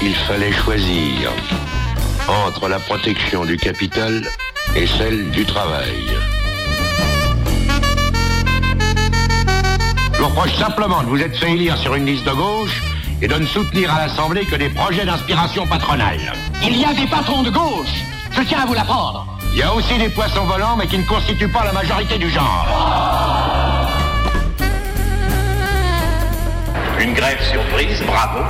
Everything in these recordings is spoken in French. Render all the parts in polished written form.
il fallait choisir entre la protection du capital et celle du travail. Je vous reproche simplement de vous être fait élire sur une liste de gauche et de ne soutenir à l'Assemblée que des projets d'inspiration patronale. Il y a des patrons de gauche, je tiens à vous l'apprendre. Il y a aussi des poissons volants, mais qui ne constituent pas la majorité du genre. Une grève surprise, bravo.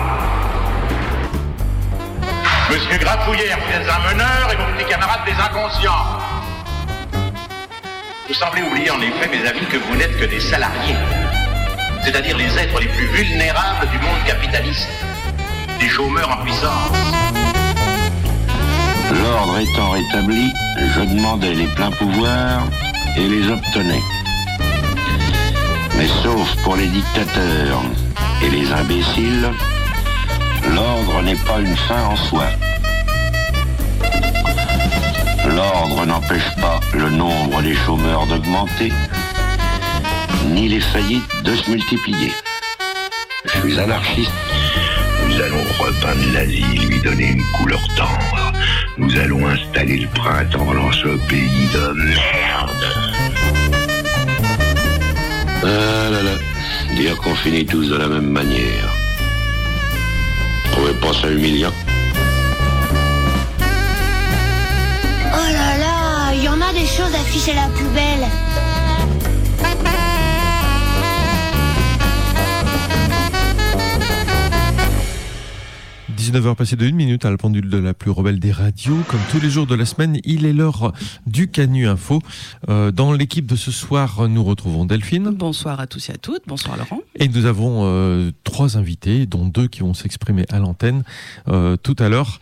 Monsieur Grafouillère, vous êtes un meneur et vos petits camarades des inconscients. Vous semblez oublier en effet, mes amis, que vous n'êtes que des salariés. C'est-à-dire les êtres les plus vulnérables du monde capitaliste. Des chômeurs en puissance. L'ordre étant rétabli, je demandais les pleins pouvoirs et les obtenais. Mais sauf pour les dictateurs et les imbéciles, l'ordre n'est pas une fin en soi. L'ordre n'empêche pas le nombre des chômeurs d'augmenter, ni les faillites de se multiplier. Je suis anarchiste. Nous allons repeindre la ville, lui donner une couleur tendre. Nous allons installer le printemps dans ce pays de merde. Ah là là, dire qu'on finit tous de la même manière. Trouvez pas ça humiliant? Oh là là, il y en a des choses à ficher à la poubelle. 19h passées de 1 minute à la pendule de la plus rebelle des radios. Comme tous les jours de la semaine, il est l'heure du Canu Info. Dans l'équipe de ce soir, nous retrouvons Delphine. Bonsoir à tous et à toutes. Bonsoir Laurent. Et nous avons 3 invités, dont 2 qui vont s'exprimer à l'antenne tout à l'heure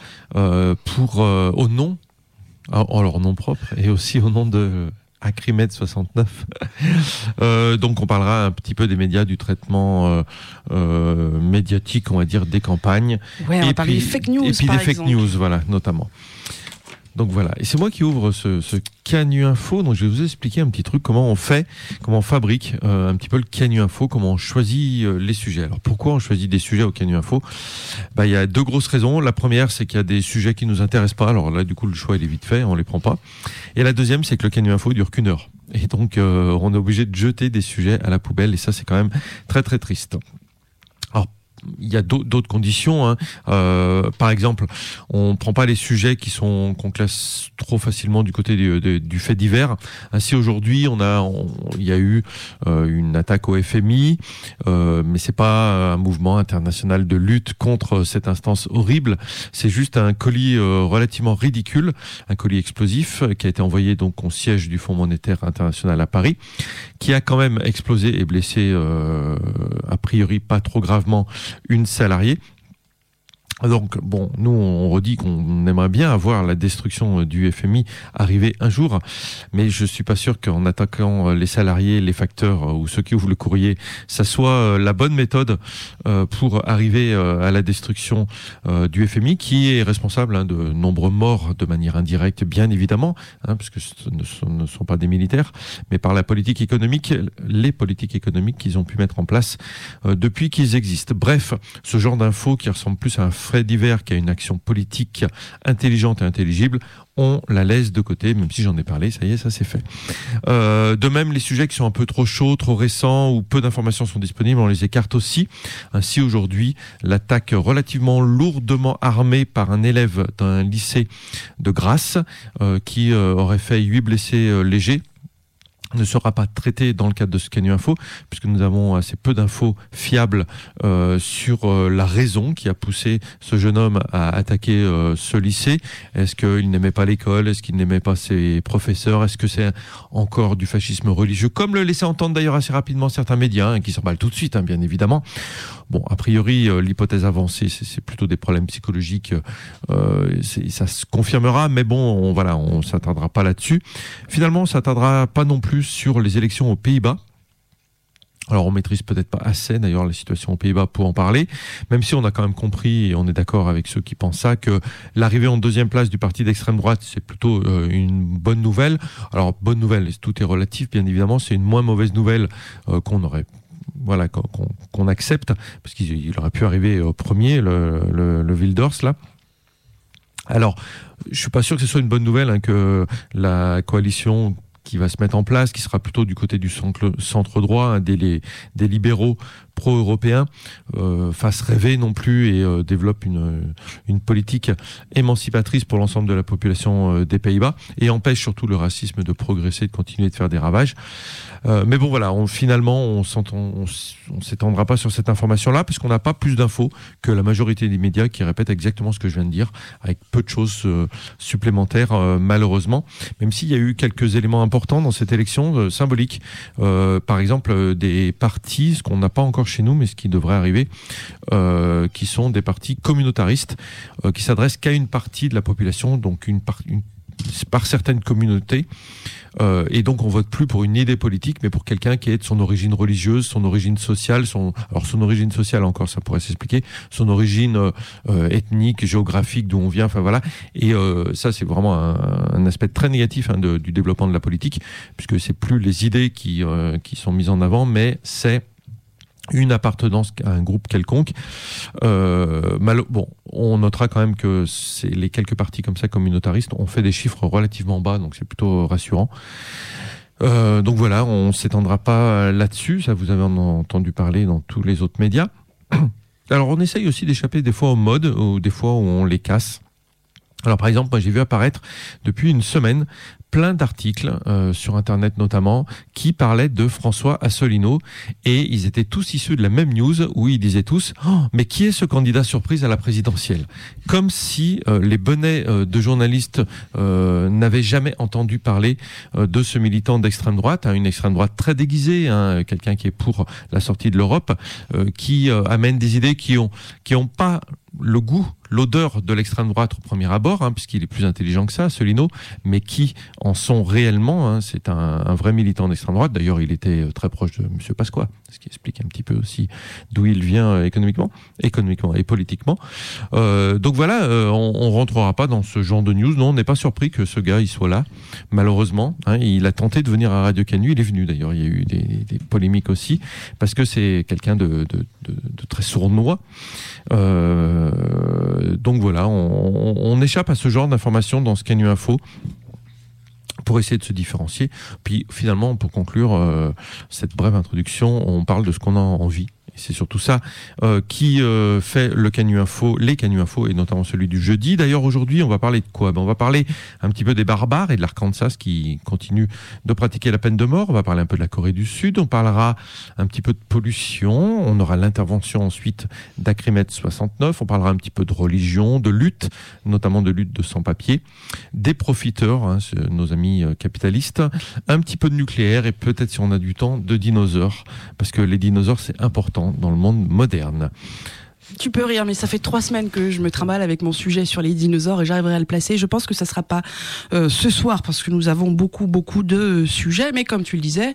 au nom, en leur nom propre et aussi au nom de Acrimed 69. Donc on parlera un petit peu des médias, du traitement médiatique, on va dire, des campagnes. Ouais, on va parler des fake news, et puis par des fake exemple. news, voilà, notamment. Donc voilà, et c'est moi qui ouvre ce Canu Info. Donc je vais vous expliquer un petit truc, comment on fabrique un petit peu le Canu Info, comment on choisit les sujets. Alors pourquoi on choisit des sujets au Canu Info? Il y a 2 grosses raisons. La première, c'est qu'il y a des sujets qui nous intéressent pas. Alors là, du coup, le choix il est vite fait, on les prend pas. Et la deuxième, c'est que le Canu Info dure qu'1 heure. Et donc on est obligé de jeter des sujets à la poubelle, et ça c'est quand même très très triste. Alors il y a d'autres conditions, hein. Par exemple, on prend pas les sujets qu'on classe trop facilement du côté du fait divers. Ainsi aujourd'hui, il y a eu une attaque au FMI, mais c'est pas un mouvement international de lutte contre cette instance horrible. C'est juste un colis relativement ridicule, un colis explosif qui a été envoyé donc au siège du Fonds monétaire international à Paris, qui a quand même explosé et blessé a priori pas trop gravement une salariée. Donc bon, nous on redit qu'on aimerait bien avoir la destruction du FMI arriver un jour, mais je suis pas sûr qu'en attaquant les salariés, les facteurs ou ceux qui ouvrent le courrier, ça soit la bonne méthode pour arriver à la destruction du FMI, qui est responsable de nombreux morts de manière indirecte, bien évidemment, puisque ce ne sont pas des militaires, mais par la politique économique, les politiques économiques qu'ils ont pu mettre en place depuis qu'ils existent. Bref, ce genre d'infos qui ressemble plus à un fait divers qui a une action politique intelligente et intelligible, on la laisse de côté, même si j'en ai parlé, ça y est, ça c'est fait. De même, les sujets qui sont un peu trop chauds, trop récents, ou peu d'informations sont disponibles, on les écarte aussi. Ainsi, aujourd'hui, l'attaque relativement lourdement armée par un élève d'un lycée de Grasse, qui aurait fait 8 blessés légers, ne sera pas traité dans le cadre de ce Canu Info, puisque nous avons assez peu d'infos fiables sur la raison qui a poussé ce jeune homme à attaquer ce lycée. Est-ce qu'il n'aimait pas l'école? Est-ce qu'il n'aimait pas ses professeurs? Est-ce que c'est encore du fascisme religieux, comme le laissaient entendre d'ailleurs assez rapidement certains médias, qui s'emballent tout de suite, bien évidemment. Bon, a priori, l'hypothèse avancée, c'est plutôt des problèmes psychologiques. Ça se confirmera, mais bon, on s'attardera pas là-dessus. Finalement, on s'attardera pas non plus sur les élections aux Pays-Bas. Alors on maîtrise peut-être pas assez d'ailleurs la situation aux Pays-Bas pour en parler, même si on a quand même compris, et on est d'accord avec ceux qui pensent ça, que l'arrivée en 2e place du parti d'extrême droite, c'est plutôt une bonne nouvelle. Alors bonne nouvelle, tout est relatif bien évidemment, c'est une moins mauvaise nouvelle qu'on aurait voilà, qu'on accepte, parce qu'il aurait pu arriver au premier, le Wilders, là. Alors, je suis pas sûr que ce soit une bonne nouvelle, que la coalition qui va se mettre en place, qui sera plutôt du côté du centre droit, des libéraux pro-européens, fasse rêver non plus et développe une politique émancipatrice pour l'ensemble de la population des Pays-Bas et empêche surtout le racisme de progresser, de continuer de faire des ravages. Mais bon voilà, finalement on s'étendra pas sur cette information-là parce qu'on n'a pas plus d'infos que la majorité des médias qui répètent exactement ce que je viens de dire, avec peu de choses supplémentaires malheureusement, même s'il y a eu quelques éléments importants dans cette élection symbolique. Par exemple des partis, ce qu'on n'a pas encore chez nous, mais ce qui devrait arriver, qui sont des partis communautaristes, qui s'adressent qu'à une partie de la population, donc par certaines communautés, et donc on vote plus pour une idée politique, mais pour quelqu'un qui est de son origine religieuse, son origine sociale, son origine sociale encore, ça pourrait s'expliquer, son origine ethnique, géographique, d'où on vient, enfin voilà. Et ça, c'est vraiment un aspect très négatif du développement de la politique, puisque c'est plus les idées qui sont mises en avant, mais c'est une appartenance à un groupe quelconque. On notera quand même que les quelques partis comme ça communautaristes ont fait des chiffres relativement bas, donc c'est plutôt rassurant. Donc voilà, on s'étendra pas là-dessus, ça vous avez entendu parler dans tous les autres médias. Alors on essaye aussi d'échapper des fois aux modes, ou des fois où on les casse. Alors par exemple, moi j'ai vu apparaître depuis une semaine plein d'articles sur Internet notamment qui parlaient de François Asselineau et ils étaient tous issus de la même news où ils disaient tous « mais qui est ce candidat surprise à la présidentielle ?» Comme si les bonnets de journalistes n'avaient jamais entendu parler de ce militant d'extrême droite, une extrême droite très déguisée, quelqu'un qui est pour la sortie de l'Europe, qui amène des idées qui ont pas le goût, l'odeur de l'extrême droite au premier abord, puisqu'il est plus intelligent que ça, Asselineau, mais qui en sont réellement. C'est un vrai militant d'extrême droite. D'ailleurs, il était très proche de M. Pasqua, ce qui explique un petit peu aussi d'où il vient économiquement et politiquement. Donc voilà, on rentrera pas dans ce genre de news. Non, on n'est pas surpris que ce gars il soit là, malheureusement. Il a tenté de venir à Radio Canu, il est venu d'ailleurs. Il y a eu des polémiques aussi, parce que c'est quelqu'un de très sournois. Donc voilà, on échappe à ce genre d'informations dans ce Canu Info pour essayer de se différencier. Puis finalement, pour conclure cette brève introduction, on parle de ce qu'on a envie. C'est surtout ça qui fait les Canu Info, et notamment celui du jeudi. D'ailleurs, aujourd'hui, on va parler de quoi ? On va parler un petit peu des barbares et de l'Arkansas qui continuent de pratiquer la peine de mort. On va parler un peu de la Corée du Sud. On parlera un petit peu de pollution. On aura l'intervention ensuite d'Acrimède 69. On parlera un petit peu de religion, de lutte, notamment de lutte de sans-papiers, des profiteurs, nos amis capitalistes, un petit peu de nucléaire et peut-être, si on a du temps, de dinosaures. Parce que les dinosaures, c'est important dans le monde moderne. Tu peux rire, mais ça fait 3 semaines que je me trimballe avec mon sujet sur les dinosaures et j'arriverai à le placer. Je pense que ça sera pas ce soir parce que nous avons beaucoup de sujets. Mais comme tu le disais,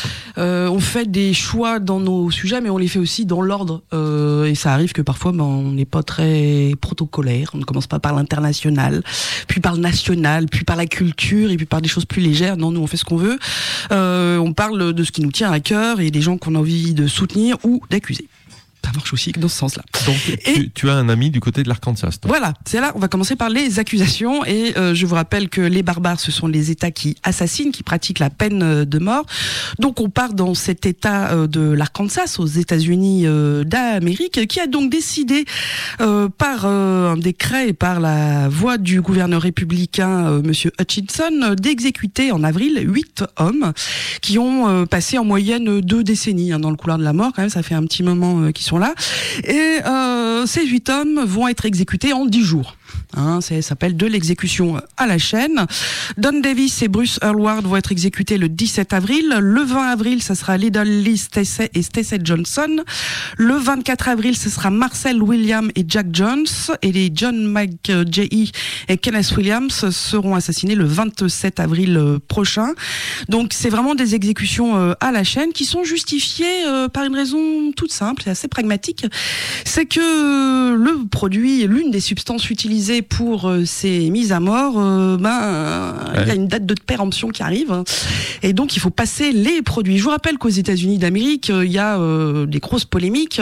on fait des choix dans nos sujets, mais on les fait aussi dans l'ordre. Et ça arrive que parfois, on n'est pas très protocolaire. On ne commence pas par l'international, puis par le national, puis par la culture et puis par des choses plus légères. Non, nous on fait ce qu'on veut. On parle de ce qui nous tient à cœur et des gens qu'on a envie de soutenir ou d'accuser. Ça marche aussi dans ce sens-là. Donc, tu as un ami du côté de l'Arkansas, toi. Voilà, c'est là, on va commencer par les accusations et je vous rappelle que les barbares, ce sont les États qui assassinent, qui pratiquent la peine de mort. Donc on part dans cet État de l'Arkansas, aux États-Unis d'Amérique, qui a donc décidé par un décret et par la voix du gouverneur républicain Monsieur Hutchinson d'exécuter en avril 8 hommes qui ont passé en moyenne 2 décennies dans le couloir de la mort. Quand même, ça fait un petit moment qu'ils sont là. Et ces 8 hommes vont être exécutés en 10 jours. Ça s'appelle de l'exécution à la chaîne. Don Davis et Bruce Hurlward vont être exécutés le 17 avril. Le 20 avril, ça sera Lyndon Lee Stacey et Stacey Johnson. Le 24 avril, ce sera Marcel Williams et Jack Jones. Et les John McJay et Kenneth Williams seront assassinés le 27 avril prochain. Donc c'est vraiment des exécutions à la chaîne qui sont justifiées par une raison toute simple et assez pragmatique. C'est que le produit, l'une des substances utilisées utilisés pour ces mises à mort, il y a une date de péremption qui arrive, et donc il faut passer les produits. Je vous rappelle qu'aux États-Unis d'Amérique, il y a des grosses polémiques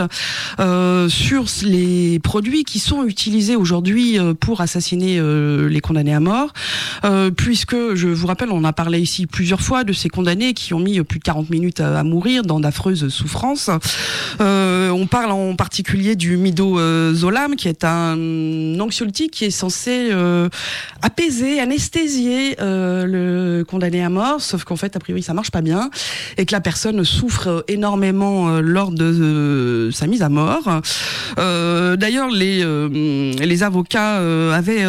sur les produits qui sont utilisés aujourd'hui pour assassiner les condamnés à mort, puisque je vous rappelle, on a parlé ici plusieurs fois de ces condamnés qui ont mis plus de 40 minutes à mourir dans d'affreuses souffrances. On parle en particulier du midazolam, qui est un anxiolytique qui est censé apaiser, anesthésier le condamné à mort, sauf qu'en fait, a priori, ça marche pas bien, et que la personne souffre énormément lors de sa mise à mort. D'ailleurs, les avocats avaient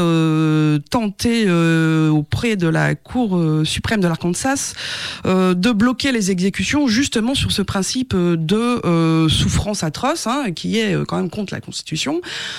tenté auprès de la Cour suprême de l'Arkansas de bloquer les exécutions justement sur ce principe de souffrance atroce, qui est quand même contre la Constitution.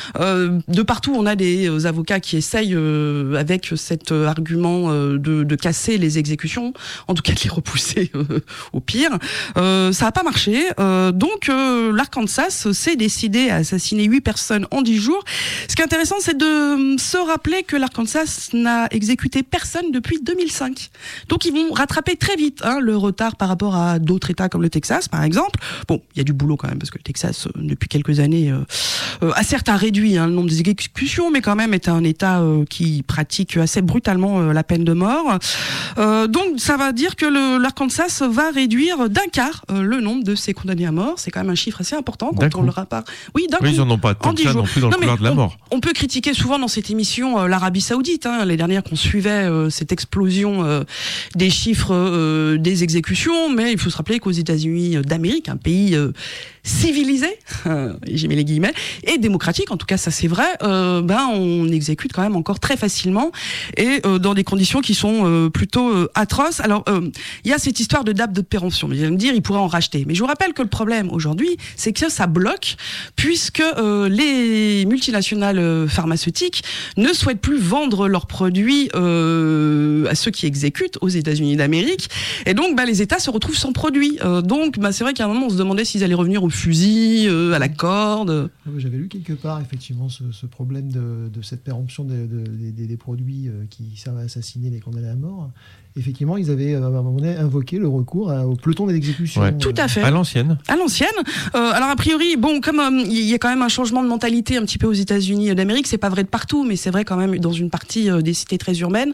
De partout, on a des avocats qui essayent, avec cet argument de casser les exécutions, en tout cas de les repousser au pire. Ça n'a pas marché. Donc, l'Arkansas s'est décidé à assassiner 8 personnes en 10 jours. Ce qui est intéressant, c'est de se rappeler que l'Arkansas n'a exécuté personne depuis 2005. Donc, ils vont rattraper très vite le retard par rapport à d'autres États comme le Texas, par exemple. Bon, il y a du boulot quand même, parce que le Texas, depuis quelques années, a certes réduit le nombre des exécutions, mais quand même est un État qui pratique assez brutalement la peine de mort. Donc, ça va dire que l'Arkansas va réduire d'un quart le nombre de ces condamnés à mort. C'est quand même un chiffre assez important quand on le rapporte. Oui, d'un coup. Ils n'en ont pas tant que ça non plus dans le couloir de la mort. On peut critiquer souvent dans cette émission l'Arabie Saoudite. Les dernières qu'on suivait cette explosion des chiffres des exécutions, mais il faut se rappeler qu'aux États-Unis d'Amérique, un pays civilisé, j'ai mis les guillemets, et démocratique, en tout cas ça c'est vrai, on exécute quand même encore très facilement et dans des conditions qui sont plutôt atroces. Alors il y a cette histoire de date de péremption, mais vous allez me dire ils pourraient en racheter, mais je vous rappelle que le problème aujourd'hui c'est que ça bloque, puisque les multinationales pharmaceutiques ne souhaitent plus vendre leurs produits à ceux qui exécutent aux États-Unis d'Amérique, et donc les États se retrouvent sans produits. Donc c'est vrai qu'à un moment on se demandait s'ils allaient revenir au fusil, à la corde. J'avais lu quelque part effectivement ce problème de cette péremption des produits qui servent à assassiner les condamnés à mort. Effectivement, ils avaient à un moment donné invoqué le recours au peloton d'exécution. Ouais. Tout à fait. À l'ancienne. Alors a priori, comme il y a quand même un changement de mentalité un petit peu aux États-Unis d'Amérique, c'est pas vrai de partout, mais c'est vrai quand même dans une partie des cités très urbaines.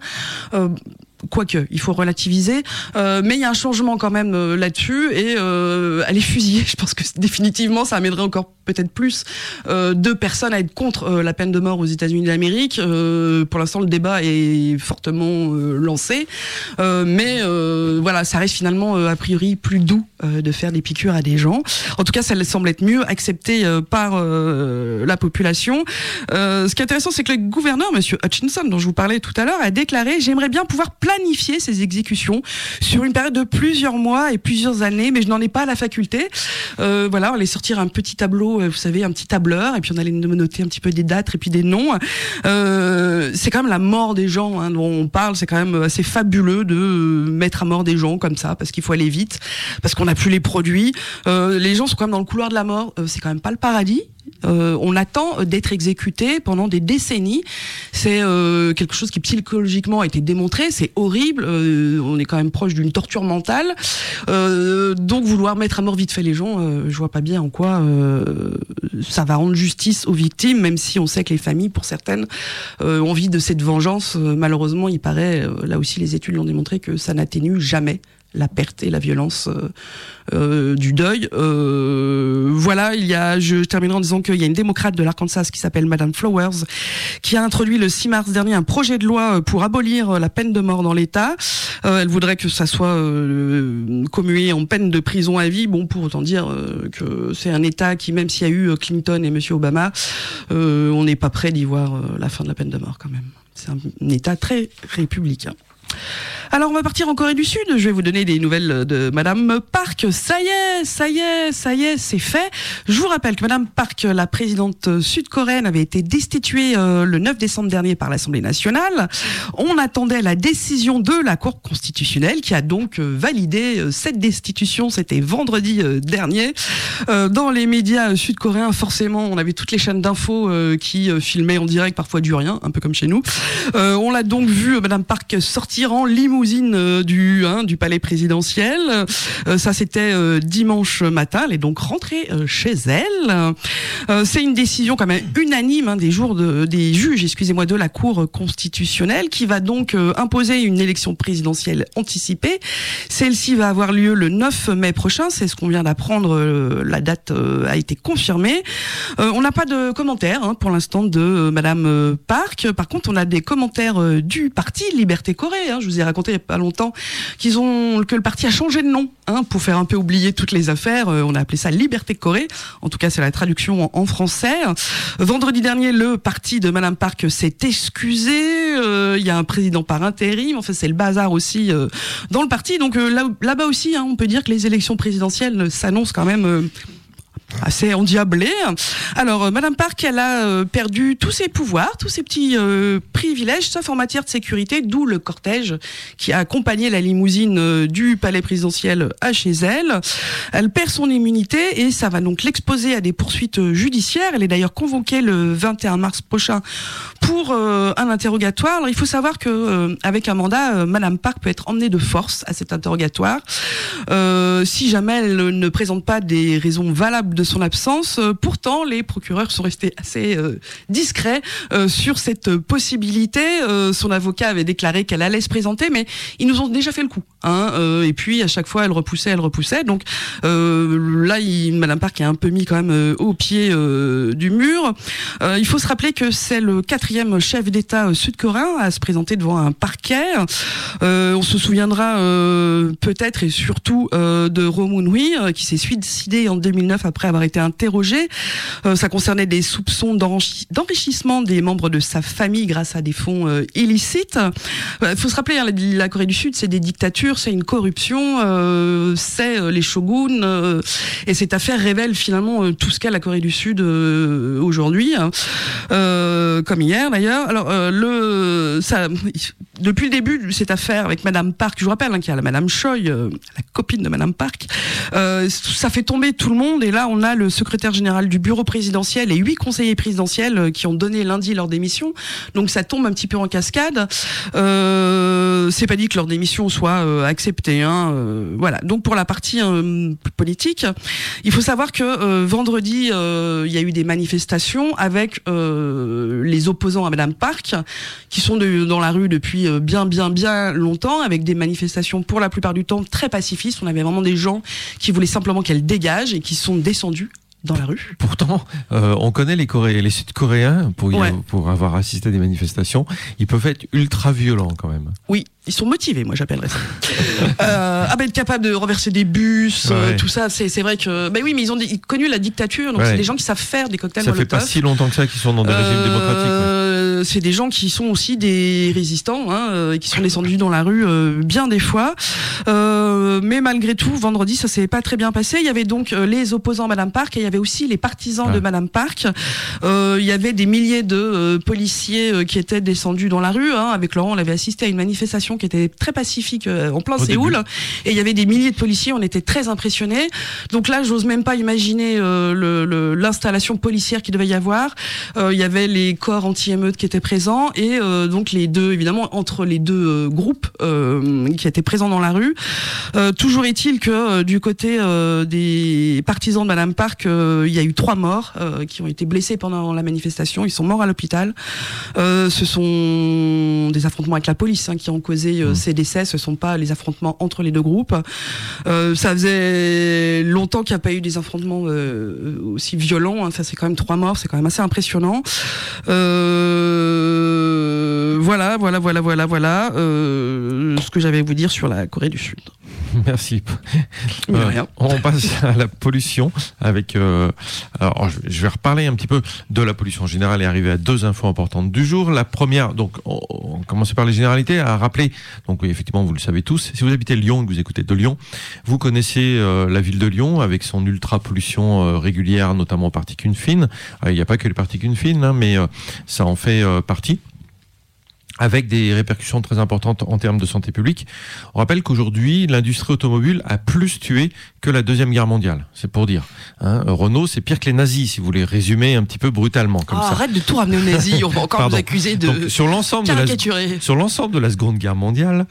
Quoique, il faut relativiser, mais il y a un changement quand même là-dessus, et aller fusiller, je pense que définitivement ça amènerait encore peut-être plus de personnes à être contre la peine de mort aux États-Unis d'Amérique. Pour l'instant, le débat est fortement lancé, mais voilà, ça reste finalement a priori plus doux de faire des piqûres à des gens. En tout cas, ça semble être mieux accepté par la population. Ce qui est intéressant, c'est que le gouverneur, Monsieur Hutchinson, dont je vous parlais tout à l'heure, a déclaré: j'aimerais bien pouvoir planifier ces exécutions sur une période de plusieurs mois et plusieurs années, mais je n'en ai pas la faculté. Voilà, on allait sortir un petit tableau, vous savez, un petit tableur, et puis on allait noter un petit peu des dates et puis des noms. C'est quand même la mort des gens dont on parle. C'est quand même assez fabuleux de mettre à mort des gens comme ça, parce qu'il faut aller vite, parce qu'on n'a plus les produits. Les gens sont quand même dans le couloir de la mort. C'est quand même pas le paradis. On attend d'être exécuté pendant des décennies. C'est quelque chose qui psychologiquement a été démontré. C'est horrible. On est quand même proche d'une torture mentale. Donc vouloir mettre à mort vite fait les gens, je vois pas bien en quoi ça va rendre justice aux victimes, même si on sait que les familles, pour certaines, ont envie de cette vengeance. Malheureusement, il paraît, là aussi les études l'ont démontré, que ça n'atténue jamais la perte et la violence du deuil. Voilà, je terminerai en disant qu'il y a une démocrate de l'Arkansas qui s'appelle Madame Flowers, qui a introduit le 6 mars dernier un projet de loi pour abolir la peine de mort dans l'État. Elle voudrait que ça soit commué en peine de prison à vie. Bon, pour autant dire que c'est un État qui, même s'il y a eu Clinton et Monsieur Obama, on n'est pas prêt d'y voir la fin de la peine de mort quand même. C'est un État très républicain. Alors on va partir en Corée du Sud, je vais vous donner des nouvelles de Madame Park. Ça y est, c'est fait. Je vous rappelle que Madame Park, la présidente sud-coréenne, avait été destituée le 9 décembre dernier par l'Assemblée nationale. On attendait la décision de la Cour constitutionnelle qui a donc validé cette destitution, c'était vendredi dernier. Dans les médias sud-coréens, forcément, on avait toutes les chaînes d'infos qui filmaient en direct, parfois du rien, un peu comme chez nous. On l'a donc vu, Madame Park, sortir en limousine du palais présidentiel. Ça, c'était dimanche matin. Elle est donc rentrée chez elle. C'est une décision quand même unanime des juges, de la Cour constitutionnelle qui va donc imposer une élection présidentielle anticipée. Celle-ci va avoir lieu le 9 mai prochain. C'est ce qu'on vient d'apprendre. La date a été confirmée. On n'a pas de commentaires pour l'instant de Madame Park. Par contre, on a des commentaires du parti Liberté Corée. Je vous ai raconté il n'y a pas longtemps que le parti a changé de nom pour faire un peu oublier toutes les affaires. On a appelé ça Liberté Corée. En tout cas, c'est la traduction en français. Vendredi dernier, le parti de Madame Park s'est excusé. Il y a un président par intérim. Enfin, c'est le bazar aussi dans le parti. Donc là-bas aussi, on peut dire que les élections présidentielles s'annoncent quand même assez endiablé. Alors, Madame Park, elle a perdu tous ses pouvoirs, tous ses petits privilèges, sauf en matière de sécurité, d'où le cortège qui a accompagné la limousine du palais présidentiel à chez elle. Elle perd son immunité et ça va donc l'exposer à des poursuites judiciaires. Elle est d'ailleurs convoquée le 21 mars prochain pour un interrogatoire. Alors, il faut savoir que avec un mandat, Madame Park peut être emmenée de force à cet interrogatoire. Si jamais elle ne présente pas des raisons valables de son absence. Pourtant, les procureurs sont restés assez discrets sur cette possibilité. Son avocat avait déclaré qu'elle allait se présenter, mais ils nous ont déjà fait le coup. Et puis, à chaque fois, elle repoussait. Donc là, Madame Park est un peu mis quand même au pied du mur. Il faut se rappeler que c'est le 4e chef d'État sud-coréen à se présenter devant un parquet. On se souviendra peut-être et surtout de Roh Moon-hee qui s'est suicidé en 2009 après avoir été interrogé. Ça concernait des soupçons d'enrichissement des membres de sa famille grâce à des fonds illicites. Il faut se rappeler, la Corée du Sud, c'est des dictatures, c'est une corruption, c'est les shoguns, et cette affaire révèle finalement tout ce qu'est la Corée du Sud aujourd'hui, comme hier d'ailleurs. Alors, depuis le début de cette affaire avec Madame Park, je vous rappelle qu'il y a la Madame Choi, la copine de Madame Park, ça fait tomber tout le monde, et là on a le secrétaire général du bureau présidentiel et 8 conseillers présidentiels qui ont donné lundi leur démission, donc ça tombe un petit peu en cascade. C'est pas dit que leur démission soit acceptée, voilà. Donc pour la partie politique, il faut savoir que vendredi il y a eu des manifestations avec les opposants à Madame Park qui sont dans la rue depuis bien longtemps, avec des manifestations pour la plupart du temps très pacifistes. On avait vraiment des gens qui voulaient simplement qu'elle dégage et qui sont descendus dans la rue. Pourtant, on connaît les Sud-Coréens pour avoir assisté à des manifestations. Ils peuvent être ultra violents quand même. Oui, ils sont motivés, moi j'appellerais ça. Être capable de renverser des bus, tout ça, c'est vrai que. Oui, mais ils ont connu la dictature, donc c'est des gens qui savent faire des cocktails Molotov. Ça fait pas si longtemps que ça qu'ils sont dans des régimes démocratiques. C'est des gens qui sont aussi des résistants, et qui sont descendus dans la rue bien des fois. Mais malgré tout, vendredi, ça s'est pas très bien passé. Il y avait donc les opposants à Madame Park et il y avait aussi les partisans de Madame Park. Il y avait des milliers de policiers qui étaient descendus dans la rue. Avec Laurent, on avait assisté à une manifestation qui était très pacifique en plein Séoul. Et il y avait des milliers de policiers, on était très impressionnés. Donc là, j'ose même pas imaginer l'installation policière qu'il devait y avoir. Il y avait les corps anti-émeutes qui étaient présents et donc les deux, évidemment, entre les deux groupes qui étaient présents dans la rue. Toujours est-il que du côté des partisans de Madame Park, il y a eu 3 morts qui ont été blessés pendant la manifestation. Ils sont morts à l'hôpital. Ce sont des affrontements avec la police qui ont causé ces décès. Ce sont pas les affrontements entre les deux groupes. Ça faisait longtemps qu'il n'y a pas eu des affrontements aussi violents. Ça, c'est quand même 3 morts. C'est quand même assez impressionnant. Voilà. Voilà ce que j'avais à vous dire sur la Corée du Sud. Merci. On passe à la pollution avec. Alors, je vais reparler un petit peu de la pollution générale et arriver à 2 infos importantes du jour. La première, donc, on commence par les généralités, à rappeler. Donc, oui, effectivement, vous le savez tous. Si vous habitez Lyon et que vous écoutez de Lyon, vous connaissez la ville de Lyon avec son ultra pollution régulière, notamment aux particules fines. Il n'y a pas que les particules fines, hein, mais ça en fait partie, avec des répercussions très importantes en termes de santé publique. On rappelle qu'aujourd'hui, l'industrie automobile a plus tué que la Deuxième Guerre mondiale. C'est pour dire. Hein, Renault, c'est pire que les nazis, si vous voulez résumer un petit peu brutalement. Comme ça. Arrête de tout ramener aux nazis, on va encore vous accuser de donc, sur l'ensemble de la Seconde Guerre mondiale,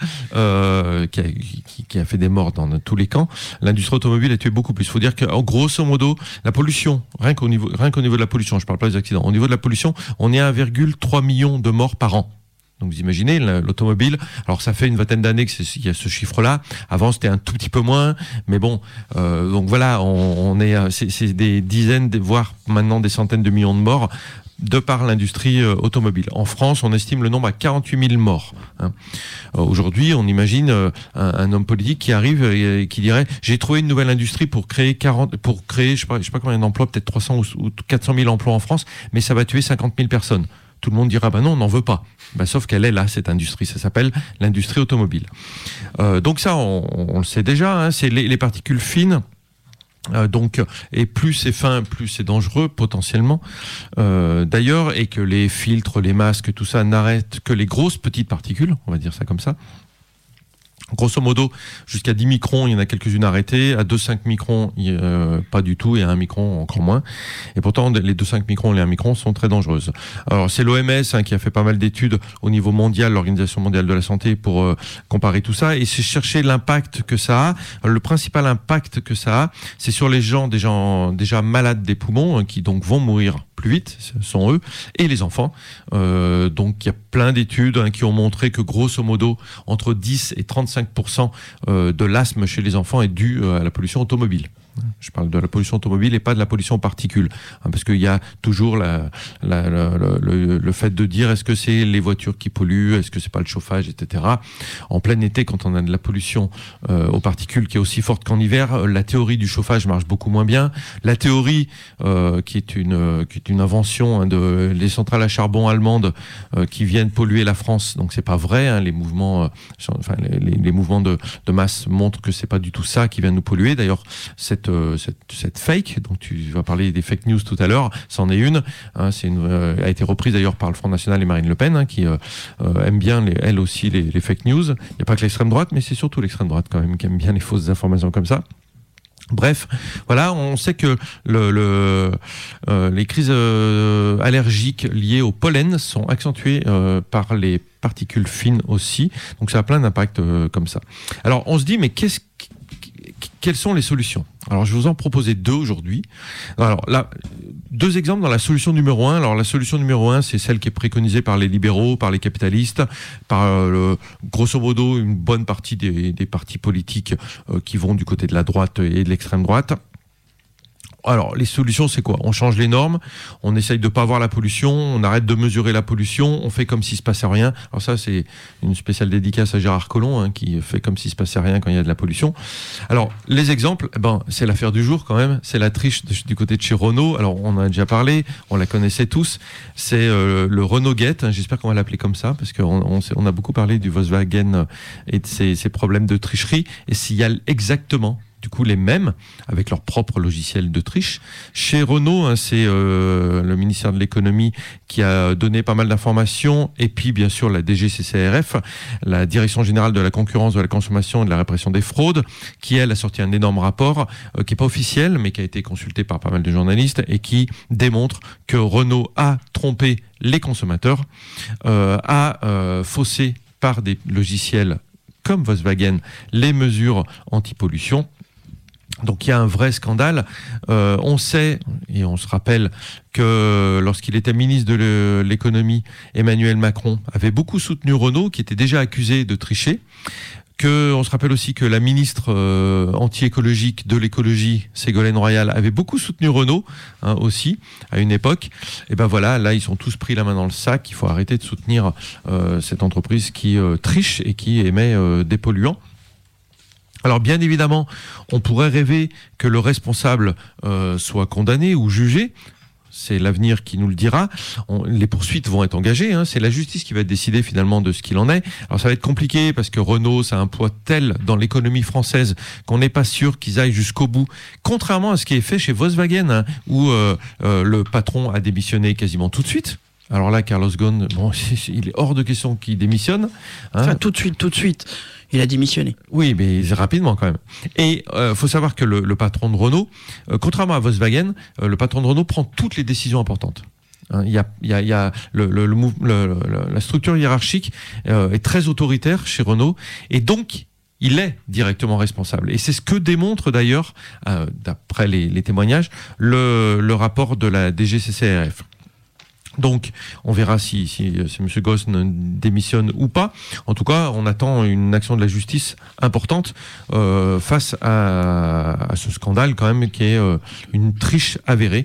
qui a fait des morts dans tous les camps, l'industrie automobile a tué beaucoup plus. Il faut dire que, grosso modo, la pollution, rien qu'au niveau de la pollution, je ne parle pas des accidents, au niveau de la pollution, on est à 1,3 million de morts par an. Donc vous imaginez, l'automobile, alors ça fait une vingtaine d'années qu'il y a ce chiffre-là. Avant c'était un tout petit peu moins, mais bon, donc voilà, c'est des dizaines, voire maintenant des centaines de millions de morts de par l'industrie automobile. En France, on estime le nombre à 48 000 morts. Hein. Aujourd'hui, on imagine un homme politique qui arrive et qui dirait « J'ai trouvé une nouvelle industrie pour créer je sais pas combien d'emplois, peut-être 300 ou 400 000 emplois en France, mais ça va tuer 50 000 personnes. » Tout le monde dira bah non, on n'en veut pas. Bah, sauf qu'elle est là, cette industrie. Ça s'appelle l'industrie automobile. Donc ça, on le sait déjà. Hein, c'est les particules fines. Donc, et plus c'est fin, plus c'est dangereux potentiellement. D'ailleurs, et que les filtres, les masques, tout ça n'arrêtent que les grosses petites particules. On va dire ça comme ça. Grosso modo, jusqu'à 10 microns, il y en a quelques-unes arrêtées. À 2,5 microns, pas du tout. Et à 1 micron, encore moins. Et pourtant, les 2,5 microns et les 1 micron sont très dangereuses. Alors, c'est l'OMS qui a fait pas mal d'études au niveau mondial, l'Organisation mondiale de la santé, pour comparer tout ça. Et c'est chercher l'impact que ça a. Alors, le principal impact que ça a, c'est sur les gens déjà malades des poumons, qui donc vont mourir plus vite, ce sont eux, et les enfants. Donc il y a plein d'études qui ont montré que grosso modo, entre 10 et 35% de l'asthme chez les enfants est dû à la pollution automobile. Je parle de la pollution automobile et pas de la pollution aux particules, parce qu'il y a toujours le fait de dire est-ce que c'est les voitures qui polluent, est-ce que c'est pas le chauffage, etc. En plein été, quand on a de la pollution aux particules qui est aussi forte qu'en hiver, la théorie du chauffage marche beaucoup moins bien. La théorie qui est une invention de les centrales à charbon allemandes qui viennent polluer la France, donc c'est pas vrai. Hein, les mouvements, les mouvements de masse montrent que c'est pas du tout ça qui vient nous polluer. D'ailleurs, cette fake, dont tu vas parler des fake news tout à l'heure, c'en est une. Hein, a été reprise d'ailleurs par le Front National et Marine Le Pen, qui aime bien elle aussi les fake news. Il n'y a pas que l'extrême droite, mais c'est surtout l'extrême droite quand même qui aime bien les fausses informations comme ça. Bref, voilà, on sait que les crises allergiques liées au pollen sont accentuées par les particules fines aussi. Donc ça a plein d'impacts comme ça. Alors on se dit, mais quelles sont les solutions ? Alors, je vais vous en proposer 2 aujourd'hui. Alors là, 2 exemples dans la solution numéro 1. Alors, la solution numéro 1, c'est celle qui est préconisée par les libéraux, par les capitalistes, par grosso modo une bonne partie des partis politiques qui vont du côté de la droite et de l'extrême droite. Alors, les solutions, c'est quoi ? On change les normes, on essaye de pas avoir la pollution, on arrête de mesurer la pollution, on fait comme s'il se passait rien. Alors ça, c'est une spéciale dédicace à Gérard Collomb, qui fait comme s'il se passait rien quand il y a de la pollution. Alors, les exemples, c'est l'affaire du jour quand même, c'est la triche du côté de chez Renault. Alors, on en a déjà parlé, on la connaissait tous, c'est le Renault Gate, j'espère qu'on va l'appeler comme ça, parce qu'on a beaucoup parlé du Volkswagen et de ses problèmes de tricherie, et s'il y a exactement du coup les mêmes, avec leur propre logiciel de triche. Chez Renault, c'est le ministère de l'économie qui a donné pas mal d'informations, et puis bien sûr la DGCCRF, la Direction générale de la concurrence, de la consommation et de la répression des fraudes, qui elle a sorti un énorme rapport, qui est pas officiel, mais qui a été consulté par pas mal de journalistes, et qui démontre que Renault a trompé les consommateurs, a faussé par des logiciels comme Volkswagen les mesures anti-pollution. Donc il y a un vrai scandale. On sait, et on se rappelle, que lorsqu'il était ministre de l'économie, Emmanuel Macron avait beaucoup soutenu Renault, qui était déjà accusé de tricher, On se rappelle aussi que la ministre anti-écologique de l'écologie, Ségolène Royal, avait beaucoup soutenu Renault aussi à une époque. Et ben voilà, là ils sont tous pris la main dans le sac. Il faut arrêter de soutenir cette entreprise qui triche et qui émet des polluants. Alors bien évidemment, on pourrait rêver que le responsable soit condamné ou jugé. C'est l'avenir qui nous le dira. Les poursuites vont être engagées. C'est la justice qui va décider finalement de ce qu'il en est. Alors ça va être compliqué parce que Renault, ça a un poids tel dans l'économie française qu'on n'est pas sûr qu'ils aillent jusqu'au bout. Contrairement à ce qui est fait chez Volkswagen, où le patron a démissionné quasiment tout de suite. Alors là, Carlos Ghosn, il est hors de question qu'il démissionne. Enfin, tout de suite. Il a démissionné. Oui, mais rapidement quand même. Et faut savoir que le patron de Renault, contrairement à Volkswagen, le patron de Renault prend toutes les décisions importantes. Il y a la structure hiérarchique est très autoritaire chez Renault, et donc il est directement responsable. Et c'est ce que démontre d'ailleurs, d'après les témoignages, le rapport de la DGCCRF. Donc, on verra si M. Ghosn démissionne ou pas. En tout cas, on attend une action de la justice importante face à ce scandale quand même qui est une triche avérée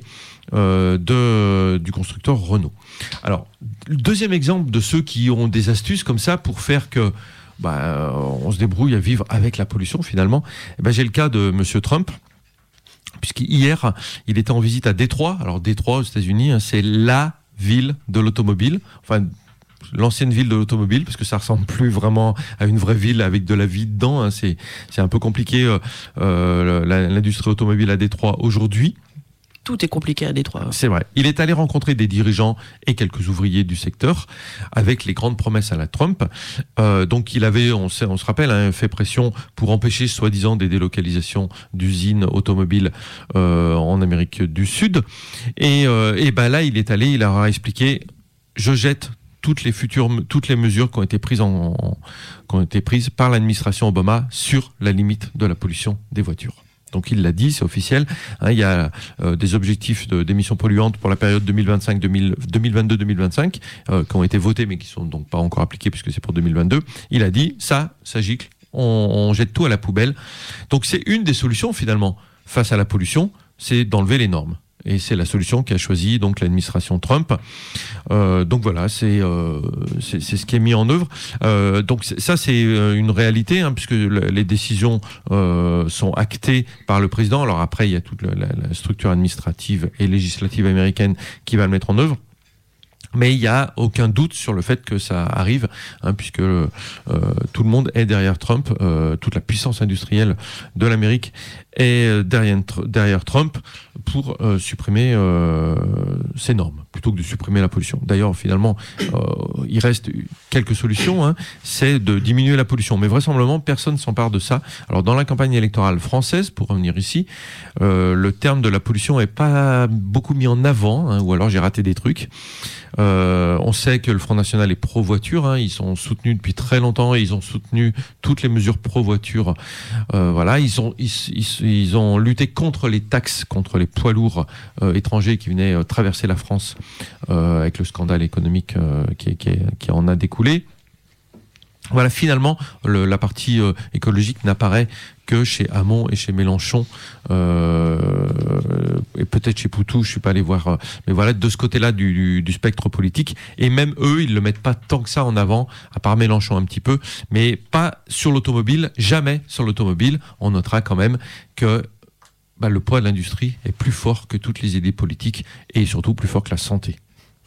du constructeur Renault. Alors, le deuxième exemple de ceux qui ont des astuces comme ça pour faire que on se débrouille à vivre avec la pollution finalement, j'ai le cas de M. Trump. Puisqu'hier, il était en visite à Détroit. Alors Détroit aux États-Unis, c'est la ville de l'automobile, enfin l'ancienne ville de l'automobile, parce que ça ressemble plus vraiment à une vraie ville avec de la vie dedans. C'est un peu compliqué l'industrie automobile à Détroit aujourd'hui. Tout est compliqué à Détroit. C'est vrai. Il est allé rencontrer des dirigeants et quelques ouvriers du secteur avec les grandes promesses à la Trump. Donc il avait, on se rappelle, fait pression pour empêcher soi-disant des délocalisations d'usines automobiles en Amérique du Sud. Et là, il est allé, il leur a expliqué, je jette toutes les mesures qui ont été prises par l'administration Obama sur la limite de la pollution des voitures. Donc il l'a dit, c'est officiel. Il y a des objectifs d'émissions polluantes pour la période 2022-2025 qui ont été votés mais qui sont donc pas encore appliqués puisque c'est pour 2022. Il a dit ça gicle, on jette tout à la poubelle. Donc c'est une des solutions finalement face à la pollution, c'est d'enlever les normes. Et c'est la solution qu'a choisie donc l'administration Trump. Donc voilà, c'est ce qui est mis en œuvre. Donc ça c'est une réalité, puisque les décisions sont actées par le président. Alors après il y a toute la structure administrative et législative américaine qui va le mettre en œuvre. Mais il n'y a aucun doute sur le fait que ça arrive, puisque tout le monde est derrière Trump, toute la puissance industrielle de l'Amérique est derrière Trump pour supprimer ces normes, plutôt que de supprimer la pollution. D'ailleurs, finalement, il reste quelques solutions, c'est de diminuer la pollution. Mais vraisemblablement, personne ne s'empare de ça. Alors, dans la campagne électorale française, pour revenir ici, le terme de la pollution n'est pas beaucoup mis en avant, ou alors j'ai raté des trucs. On sait que le Front National est pro-voiture, ils sont soutenus depuis très longtemps et ils ont soutenu toutes les mesures pro-voiture. Voilà, ils ont lutté contre les taxes, contre les poids lourds étrangers qui venaient traverser la France avec le scandale économique qui en a découlé. Voilà, finalement, la partie écologique n'apparaît que chez Hamon et chez Mélenchon, et peut-être chez Poutou, je suis pas allé voir, mais voilà, de ce côté-là du spectre politique. Et même eux, ils le mettent pas tant que ça en avant, à part Mélenchon un petit peu, mais pas sur l'automobile, jamais sur l'automobile. On notera quand même que le poids de l'industrie est plus fort que toutes les idées politiques et surtout plus fort que la santé.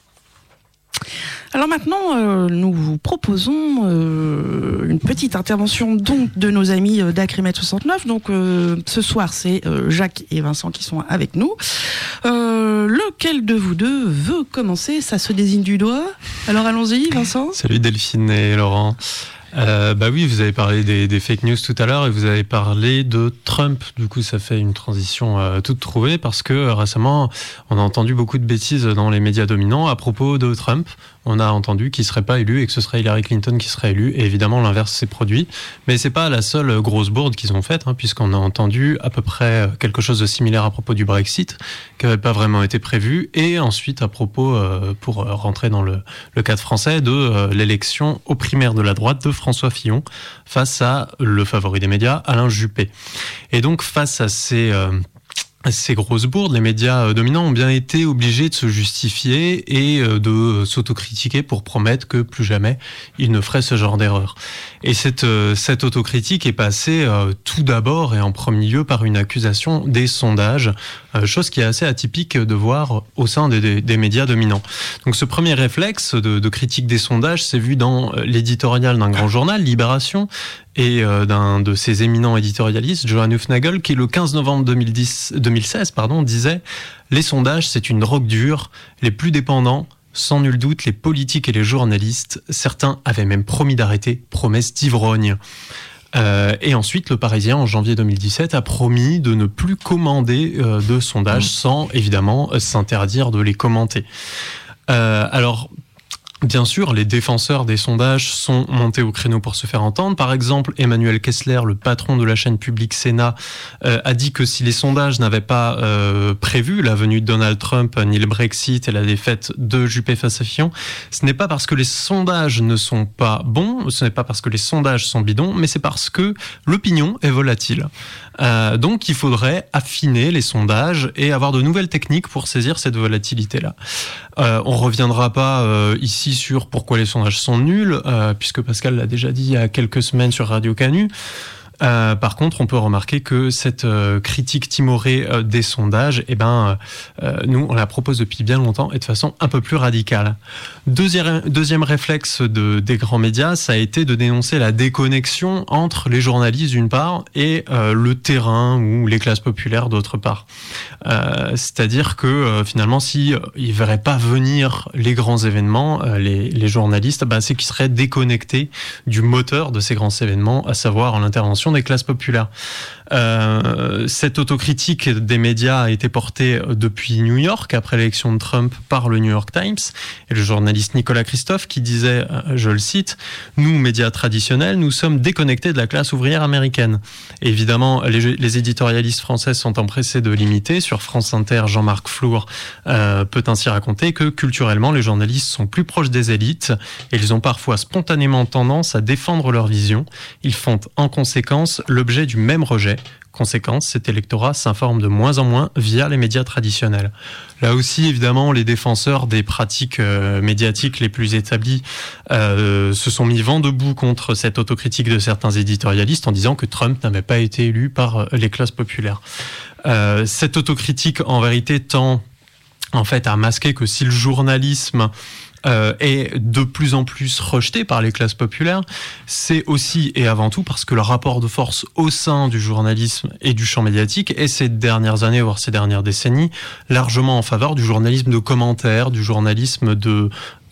Alors maintenant, nous vous proposons une petite intervention donc de nos amis d'Acrimètre 69. Donc ce soir, c'est Jacques et Vincent qui sont avec nous. Lequel de vous deux veut commencer? Ça se désigne du doigt. Alors allons-y, Vincent. Salut Delphine et Laurent. Oui, vous avez parlé des fake news tout à l'heure et vous avez parlé de Trump. Du coup, ça fait une transition toute trouvée parce que récemment, on a entendu beaucoup de bêtises dans les médias dominants à propos de Trump. On a entendu qu'il ne serait pas élu et que ce serait Hillary Clinton qui serait élue. Et évidemment, l'inverse s'est produit. Mais c'est pas la seule grosse bourde qu'ils ont faite, puisqu'on a entendu à peu près quelque chose de similaire à propos du Brexit, qui n'avait pas vraiment été prévu. Et ensuite, à propos, pour rentrer dans le cadre français, de l'élection aux primaires de la droite de François Fillon face à le favori des médias, Alain Juppé. Et donc, face à ces grosses bourdes, les médias dominants ont bien été obligés de se justifier et de s'autocritiquer pour promettre que plus jamais ils ne feraient ce genre d'erreur. Et cette autocritique est passée tout d'abord et en premier lieu par une accusation des sondages, chose qui est assez atypique de voir au sein des médias dominants. Donc ce premier réflexe de critique des sondages s'est vu dans l'éditorial d'un grand journal, Libération, et d'un de ses éminents éditorialistes, Johan Hufnagel, qui le 15 novembre 2016 disait « Les sondages, c'est une drogue dure, les plus dépendants, sans nul doute, les politiques et les journalistes. Certains avaient même promis d'arrêter, promesse d'ivrogne. » Et ensuite, Le Parisien, en janvier 2017, a promis de ne plus commander de sondages sans, évidemment, s'interdire de les commenter. Alors, bien sûr, les défenseurs des sondages sont montés au créneau pour se faire entendre. Par exemple, Emmanuel Kessler, le patron de la chaîne publique Sénat, a dit que si les sondages n'avaient pas prévu la venue de Donald Trump, ni le Brexit et la défaite de Juppé face à Fillon, ce n'est pas parce que les sondages ne sont pas bons, ce n'est pas parce que les sondages sont bidons, mais c'est parce que l'opinion est volatile. Donc il faudrait affiner les sondages et avoir de nouvelles techniques pour saisir cette volatilité-là. On reviendra pas ici sur pourquoi les sondages sont nuls, puisque Pascal l'a déjà dit il y a quelques semaines sur Radio Canu. Par contre, on peut remarquer que cette critique timorée des sondages, nous, on la propose depuis bien longtemps et de façon un peu plus radicale. Deuxième réflexe des grands médias, ça a été de dénoncer la déconnexion entre les journalistes d'une part et le terrain ou les classes populaires d'autre part. C'est-à-dire que finalement, si ils verraient pas venir les grands événements, les journalistes, c'est qu'ils seraient déconnectés du moteur de ces grands événements, à savoir l'intervention des classes populaires. Cette autocritique des médias a été portée depuis New York, après l'élection de Trump, par le New York Times, et le journaliste Nicolas Christophe qui disait, je le cite, « Nous, médias traditionnels, nous sommes déconnectés de la classe ouvrière américaine. » Et évidemment, les éditorialistes français sont empressés de l'imiter. Sur France Inter, Jean-Marc Flour peut ainsi raconter que culturellement, les journalistes sont plus proches des élites et ils ont parfois spontanément tendance à défendre leur vision. Ils font en conséquence l'objet du même rejet. Conséquence, cet électorat s'informe de moins en moins via les médias traditionnels. Là aussi, évidemment, les défenseurs des pratiques médiatiques les plus établies se sont mis vent debout contre cette autocritique de certains éditorialistes en disant que Trump n'avait pas été élu par les classes populaires. Cette autocritique, en vérité, tend en fait à masquer que si le journalisme est de plus en plus rejeté par les classes populaires, c'est aussi et avant tout parce que le rapport de force au sein du journalisme et du champ médiatique est ces dernières années, voire ces dernières décennies, largement en faveur du journalisme de commentaires, du journalisme de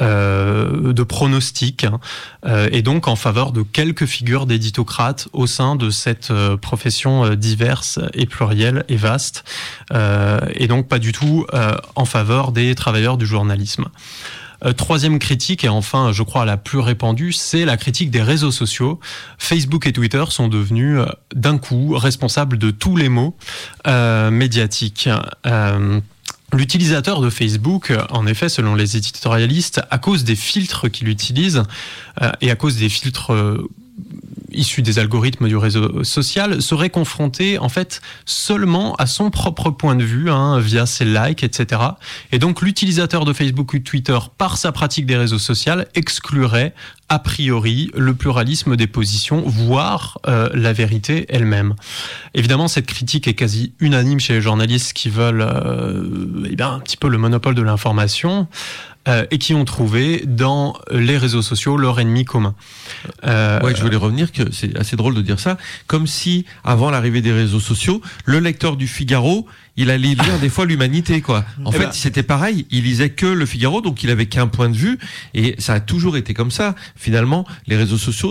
pronostics, et donc en faveur de quelques figures d'éditocrates au sein de cette profession diverse et plurielle et vaste, et donc pas du tout en faveur des travailleurs du journalisme. Troisième critique, et enfin je crois la plus répandue, c'est la critique des réseaux sociaux. Facebook et Twitter sont devenus d'un coup responsables de tous les maux médiatiques. L'utilisateur de Facebook, en effet, selon les éditorialistes, à cause des filtres qu'il utilise et à cause des filtres issus des algorithmes du réseau social, serait confronté en fait seulement à son propre point de vue, via ses likes, etc. Et donc l'utilisateur de Facebook ou de Twitter, par sa pratique des réseaux sociaux, exclurait a priori le pluralisme des positions, voire la vérité elle-même. Évidemment, cette critique est quasi unanime chez les journalistes qui veulent un petit peu le monopole de l'information, et qui ont trouvé dans les réseaux sociaux leur ennemi commun. Je voulais revenir, que c'est assez drôle de dire ça, comme si, avant l'arrivée des réseaux sociaux, le lecteur du Figaro, il allait lire des fois l'Humanité, quoi. En fait, c'était pareil, il lisait que le Figaro, donc il avait qu'un point de vue, et ça a toujours été comme ça. Finalement, les réseaux sociaux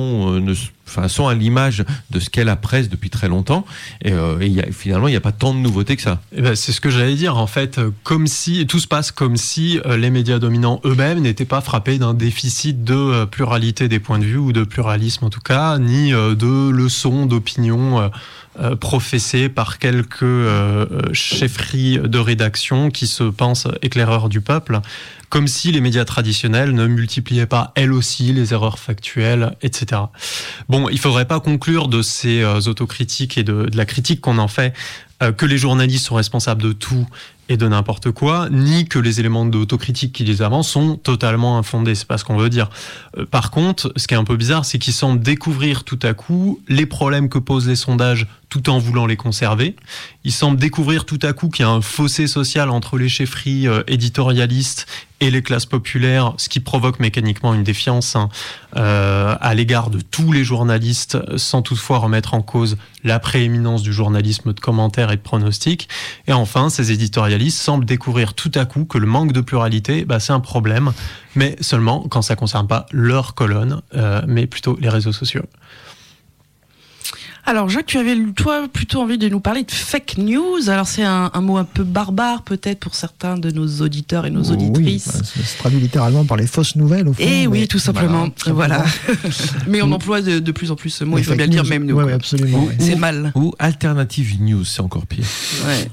sont à l'image de ce qu'est la presse depuis très longtemps, et finalement, il n'y a pas tant de nouveautés que ça. C'est ce que j'allais dire, en fait, tout se passe comme si les médias dominants eux-mêmes n'étaient pas frappés d'un déficit de pluralité des points de vue, ou de pluralisme en tout cas, ni de leçons d'opinion professée par quelques chefferies de rédaction qui se pensent éclaireurs du peuple, comme si les médias traditionnels ne multipliaient pas, elles aussi, les erreurs factuelles, etc. Bon, il faudrait pas conclure de ces autocritiques et de la critique qu'on en fait que les journalistes sont responsables de tout et de n'importe quoi, ni que les éléments d'autocritique qui les avancent sont totalement infondés. C'est pas ce qu'on veut dire. Par contre, ce qui est un peu bizarre, c'est qu'ils semblent découvrir tout à coup les problèmes que posent les sondages tout en voulant les conserver. Ils semblent découvrir tout à coup qu'il y a un fossé social entre les chefferies éditorialistes et les classes populaires, ce qui provoque mécaniquement une défiance à l'égard de tous les journalistes, sans toutefois remettre en cause la prééminence du journalisme de commentaires et de pronostics. Et enfin, ces éditorialistes semblent découvrir tout à coup que le manque de pluralité, c'est un problème, mais seulement quand ça ne concerne pas leur colonne, mais plutôt les réseaux sociaux. Alors Jacques, tu avais toi plutôt envie de nous parler de fake news. Alors c'est un mot un peu barbare peut-être pour certains de nos auditeurs et nos auditrices. Oui, ça se traduit littéralement par les fausses nouvelles au fond. Et oui, tout simplement. Voilà. Mais on emploie de plus en plus ce mot, il faut bien le dire même nous. Oui, absolument. C'est mal. Ou alternative news, c'est encore pire. Ouais.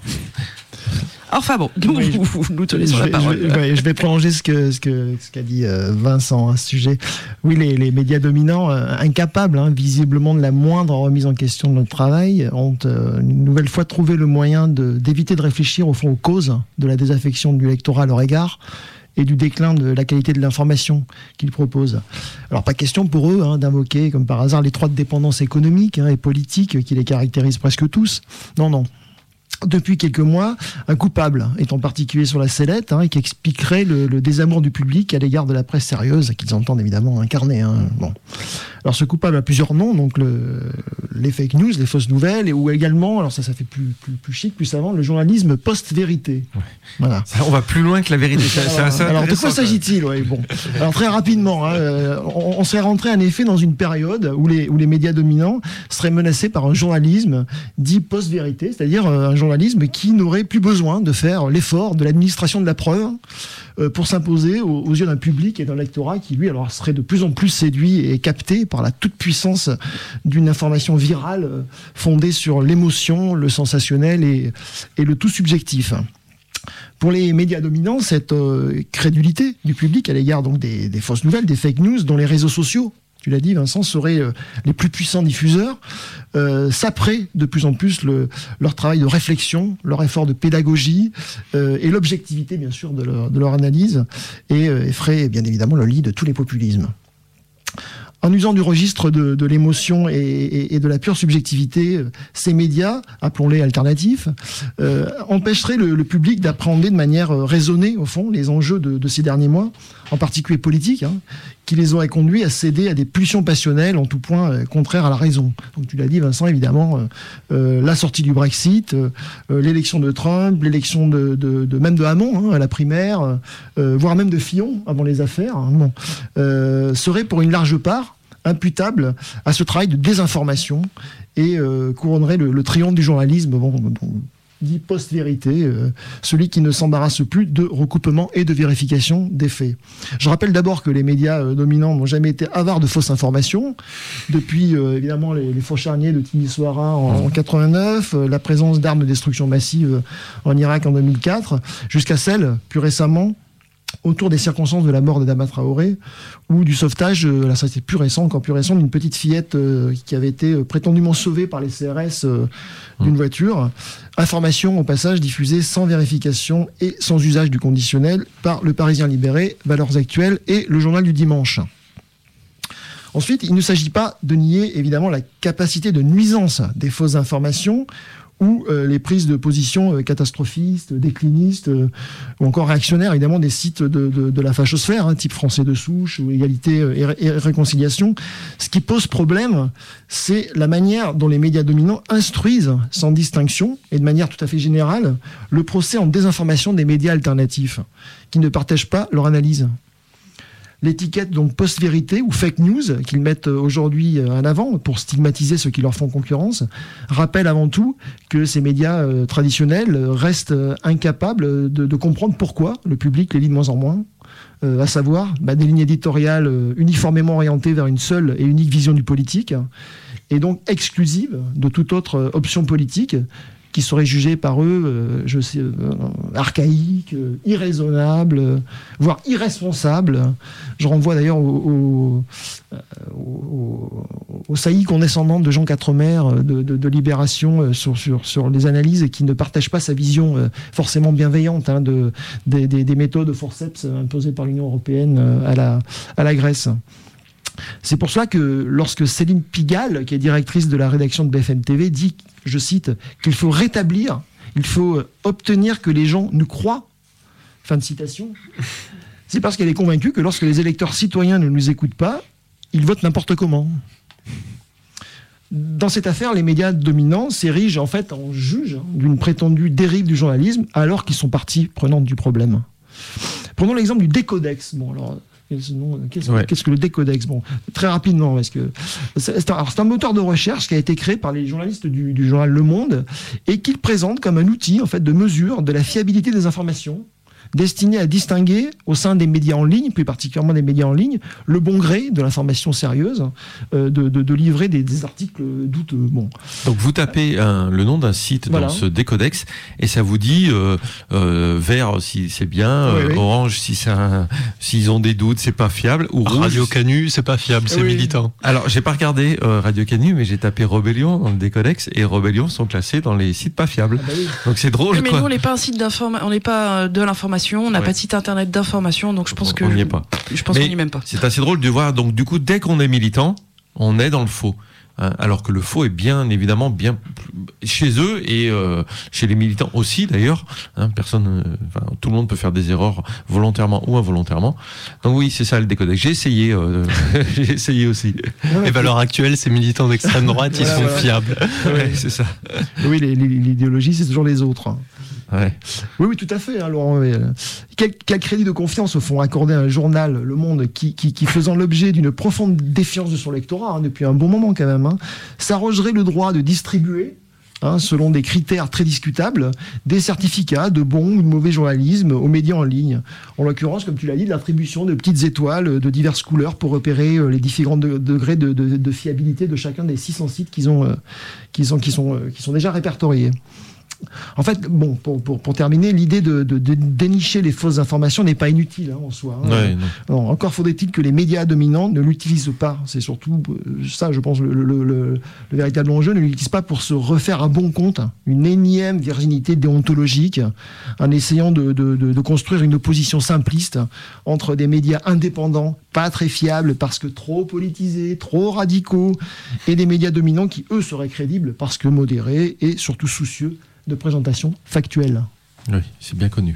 Enfin bon, nous te laissons la parole. Je vais prolonger ce qu'a dit Vincent à ce sujet. Oui, les médias dominants, incapables visiblement de la moindre remise en question de notre travail, ont une nouvelle fois trouvé le moyen d'éviter de réfléchir au fond aux causes de la désaffection du lectorat à leur égard et du déclin de la qualité de l'information qu'ils proposent. Alors pas question pour eux d'invoquer comme par hasard l'étroite dépendance économique et politique qui les caractérise presque tous. Non. Depuis quelques mois, un coupable est en particulier sur la sellette et qui expliquerait le désamour du public à l'égard de la presse sérieuse qu'ils entendent évidemment incarner. Bon. Alors ce coupable a plusieurs noms, donc les fake news, les fausses nouvelles, ou également, alors ça fait plus chic, plus savant, le journalisme post-vérité. Ouais. Voilà. Ça, on va plus loin que la vérité. Alors de quoi s'agit-il ? Bon. Alors très rapidement, on serait rentré en effet dans une période où les médias dominants seraient menacés par un journalisme dit post-vérité, c'est-à-dire un journalisme qui n'aurait plus besoin de faire l'effort de l'administration de la preuve pour s'imposer aux yeux d'un public et d'un lectorat qui, lui, alors serait de plus en plus séduit et capté par la toute-puissance d'une information virale fondée sur l'émotion, le sensationnel et le tout subjectif. Pour les médias dominants, cette crédulité du public à l'égard donc des fausses nouvelles, des fake news, dont les réseaux sociaux, tu l'as dit Vincent, seraient les plus puissants diffuseurs, s'apprêtent de plus en plus leur travail de réflexion, leur effort de pédagogie et l'objectivité bien sûr de leur analyse et effraient bien évidemment le lit de tous les populismes. En usant du registre de l'émotion et de la pure subjectivité, ces médias, appelons-les alternatifs, empêcheraient le public d'appréhender de manière raisonnée, au fond, les enjeux de ces derniers mois, en particulier politiques, qui les auraient conduits à céder à des pulsions passionnelles en tout point contraires à la raison. Donc tu l'as dit Vincent, évidemment, la sortie du Brexit, l'élection de Trump, l'élection même de Hamon à la primaire, voire même de Fillon avant les affaires, serait pour une large part imputable à ce travail de désinformation et couronnerait le triomphe du journalisme dit post-vérité, celui qui ne s'embarrasse plus de recoupement et de vérification des faits. Je rappelle d'abord que les médias dominants n'ont jamais été avares de fausses informations, depuis évidemment les faux charniers de Timisoara en 89, la présence d'armes de destruction massive en Irak en 2004, jusqu'à celle, plus récemment, autour des circonstances de la mort de Dama Traoré ou du sauvetage, là ça c'était encore plus récent, d'une petite fillette qui avait été prétendument sauvée par les CRS d'une voiture. Information au passage diffusée sans vérification et sans usage du conditionnel par Le Parisien Libéré, Valeurs Actuelles et Le Journal du Dimanche. Ensuite, il ne s'agit pas de nier évidemment la capacité de nuisance des fausses informations ou les prises de position catastrophistes, déclinistes, ou encore réactionnaires, évidemment, des sites de la fachosphère, type Français de souche, ou Égalité et Réconciliation. Ce qui pose problème, c'est la manière dont les médias dominants instruisent, sans distinction, et de manière tout à fait générale, le procès en désinformation des médias alternatifs, qui ne partagent pas leur analyse. L'étiquette donc post-vérité ou fake news qu'ils mettent aujourd'hui en avant pour stigmatiser ceux qui leur font concurrence rappelle avant tout que ces médias traditionnels restent incapables de comprendre pourquoi le public les lit de moins en moins, à savoir des lignes éditoriales uniformément orientées vers une seule et unique vision du politique et donc exclusive de toute autre option politique qui serait jugée par eux, archaïque, irraisonnable, voire irresponsable. Je renvoie d'ailleurs au saillie condescendante de Jean Quatremer de Libération sur les analyses et qui ne partagent pas sa vision forcément bienveillante des méthodes forceps imposées par l'Union européenne à la Grèce. C'est pour cela que lorsque Céline Pigalle, qui est directrice de la rédaction de BFM TV, dit, je cite, qu'il faut rétablir, il faut obtenir que les gens nous croient, fin de citation, c'est parce qu'elle est convaincue que lorsque les électeurs citoyens ne nous écoutent pas, ils votent n'importe comment. Dans cette affaire, les médias dominants s'érigent en fait en juges d'une prétendue dérive du journalisme, alors qu'ils sont partie prenante du problème. Prenons l'exemple du Décodex. Bon, alors, qu'est-ce que le Décodex ? Bon, très rapidement, parce que c'est un moteur de recherche qui a été créé par les journalistes du journal Le Monde et qu'il présente comme un outil en fait de mesure de la fiabilité des informations, destiné à distinguer au sein des médias en ligne, plus particulièrement des médias en ligne, le bon gré de l'information sérieuse, de livrer des articles douteux. Bon. Donc vous tapez le nom d'un site dans ce Décodex et ça vous dit vert si c'est bien, oui. Orange si s'ils ont des doutes c'est pas fiable, ou rouge. Radio Canu c'est pas fiable, c'est militant. Alors j'ai pas regardé Radio Canu, mais j'ai tapé Rebellion dans le Décodex et Rebellion sont classés dans les sites pas fiables. Ah bah oui. Donc c'est drôle. Mais nous on n'est pas un site d'information, on n'est pas de l'information. On n'a pas de site internet d'information, donc je pense qu'on n'y est pas. Je pense qu'on n'y est même pas. C'est assez drôle de voir. Donc du coup, dès qu'on est militant, on est dans le faux. Alors que le faux est bien évidemment bien chez eux et chez les militants aussi d'ailleurs. Tout le monde peut faire des erreurs volontairement ou involontairement. Donc oui, c'est ça le Décodex. J'ai essayé aussi. Et à l'heure actuelle, ces militants d'extrême droite, ils sont fiables. Ouais, c'est ça. Oui, l'idéologie, c'est toujours les autres. Ouais. Oui, tout à fait, hein, Laurent. Quel crédit de confiance au fond accorder à un journal, Le Monde, qui faisant l'objet d'une profonde défiance de son lectorat depuis un bon moment quand même, s'arrogerait le droit de distribuer, selon des critères très discutables, des certificats de bon ou de mauvais journalisme aux médias en ligne. En l'occurrence, comme tu l'as dit, de l'attribution de petites étoiles de diverses couleurs pour repérer les différents degrés de fiabilité de chacun des 600 sites qui sont déjà répertoriés. En fait, bon, pour terminer, l'idée de dénicher les fausses informations n'est pas inutile en soi. Ouais, non, encore faudrait-il que les médias dominants ne l'utilisent pas. C'est surtout ça, je pense, le véritable enjeu, ne l'utilisent pas pour se refaire un bon compte, une énième virginité déontologique, en essayant de construire une opposition simpliste entre des médias indépendants, pas très fiables parce que trop politisés, trop radicaux, et des médias dominants qui, eux, seraient crédibles parce que modérés et surtout soucieux de présentation factuelle. Oui, c'est bien connu.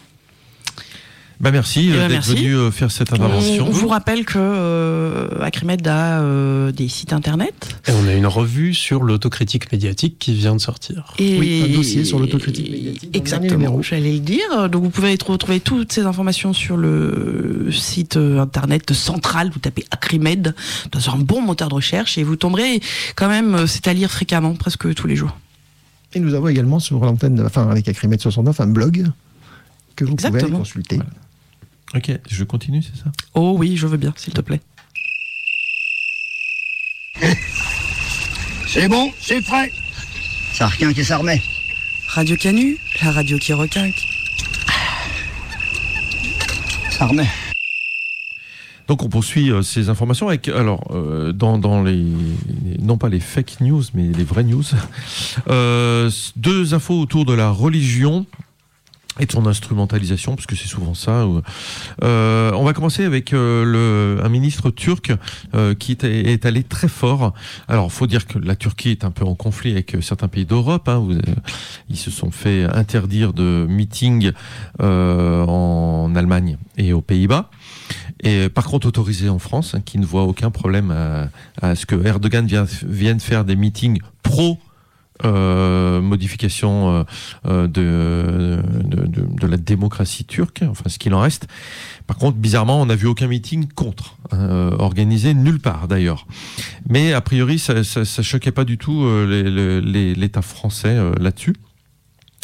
Merci d'être venu faire cette intervention. On vous rappelle que Acrimed a des sites internet. Et on a une revue sur l'autocritique médiatique qui vient de sortir. Oui, un dossier sur l'autocritique médiatique. Exactement, j'allais le dire. Donc vous pouvez retrouver toutes ces informations sur le site internet central. Vous tapez Acrimed dans un bon moteur de recherche et vous tomberez quand même, c'est à lire fréquemment, presque tous les jours. Et nous avons également sur l'antenne, avec Acrimed 69, un blog que vous pouvez aller consulter. Voilà. Ok, je continue, c'est ça ? Oh oui, je veux bien, s'il te plaît. C'est bon, c'est frais. Ça requinque et ça remet. Radio Canu, la radio qui requinque. Ça remet. Donc on poursuit ces informations avec, dans les, non pas les fake news, mais les vraies news, 2 infos autour de la religion et de son instrumentalisation, parce que c'est souvent ça. On va commencer avec un ministre turc qui est allé très fort. Alors, faut dire que la Turquie est un peu en conflit avec certains pays d'Europe. Ils se sont fait interdire de meetings en Allemagne et aux Pays-Bas. Et par contre autorisé en France, qui ne voit aucun problème à ce que Erdogan vienne faire des meetings pro modification de la démocratie turque, enfin ce qu'il en reste. Par contre, bizarrement, on n'a vu aucun meeting contre, organisé nulle part d'ailleurs. Mais a priori, ça choquait pas du tout l'État français là-dessus.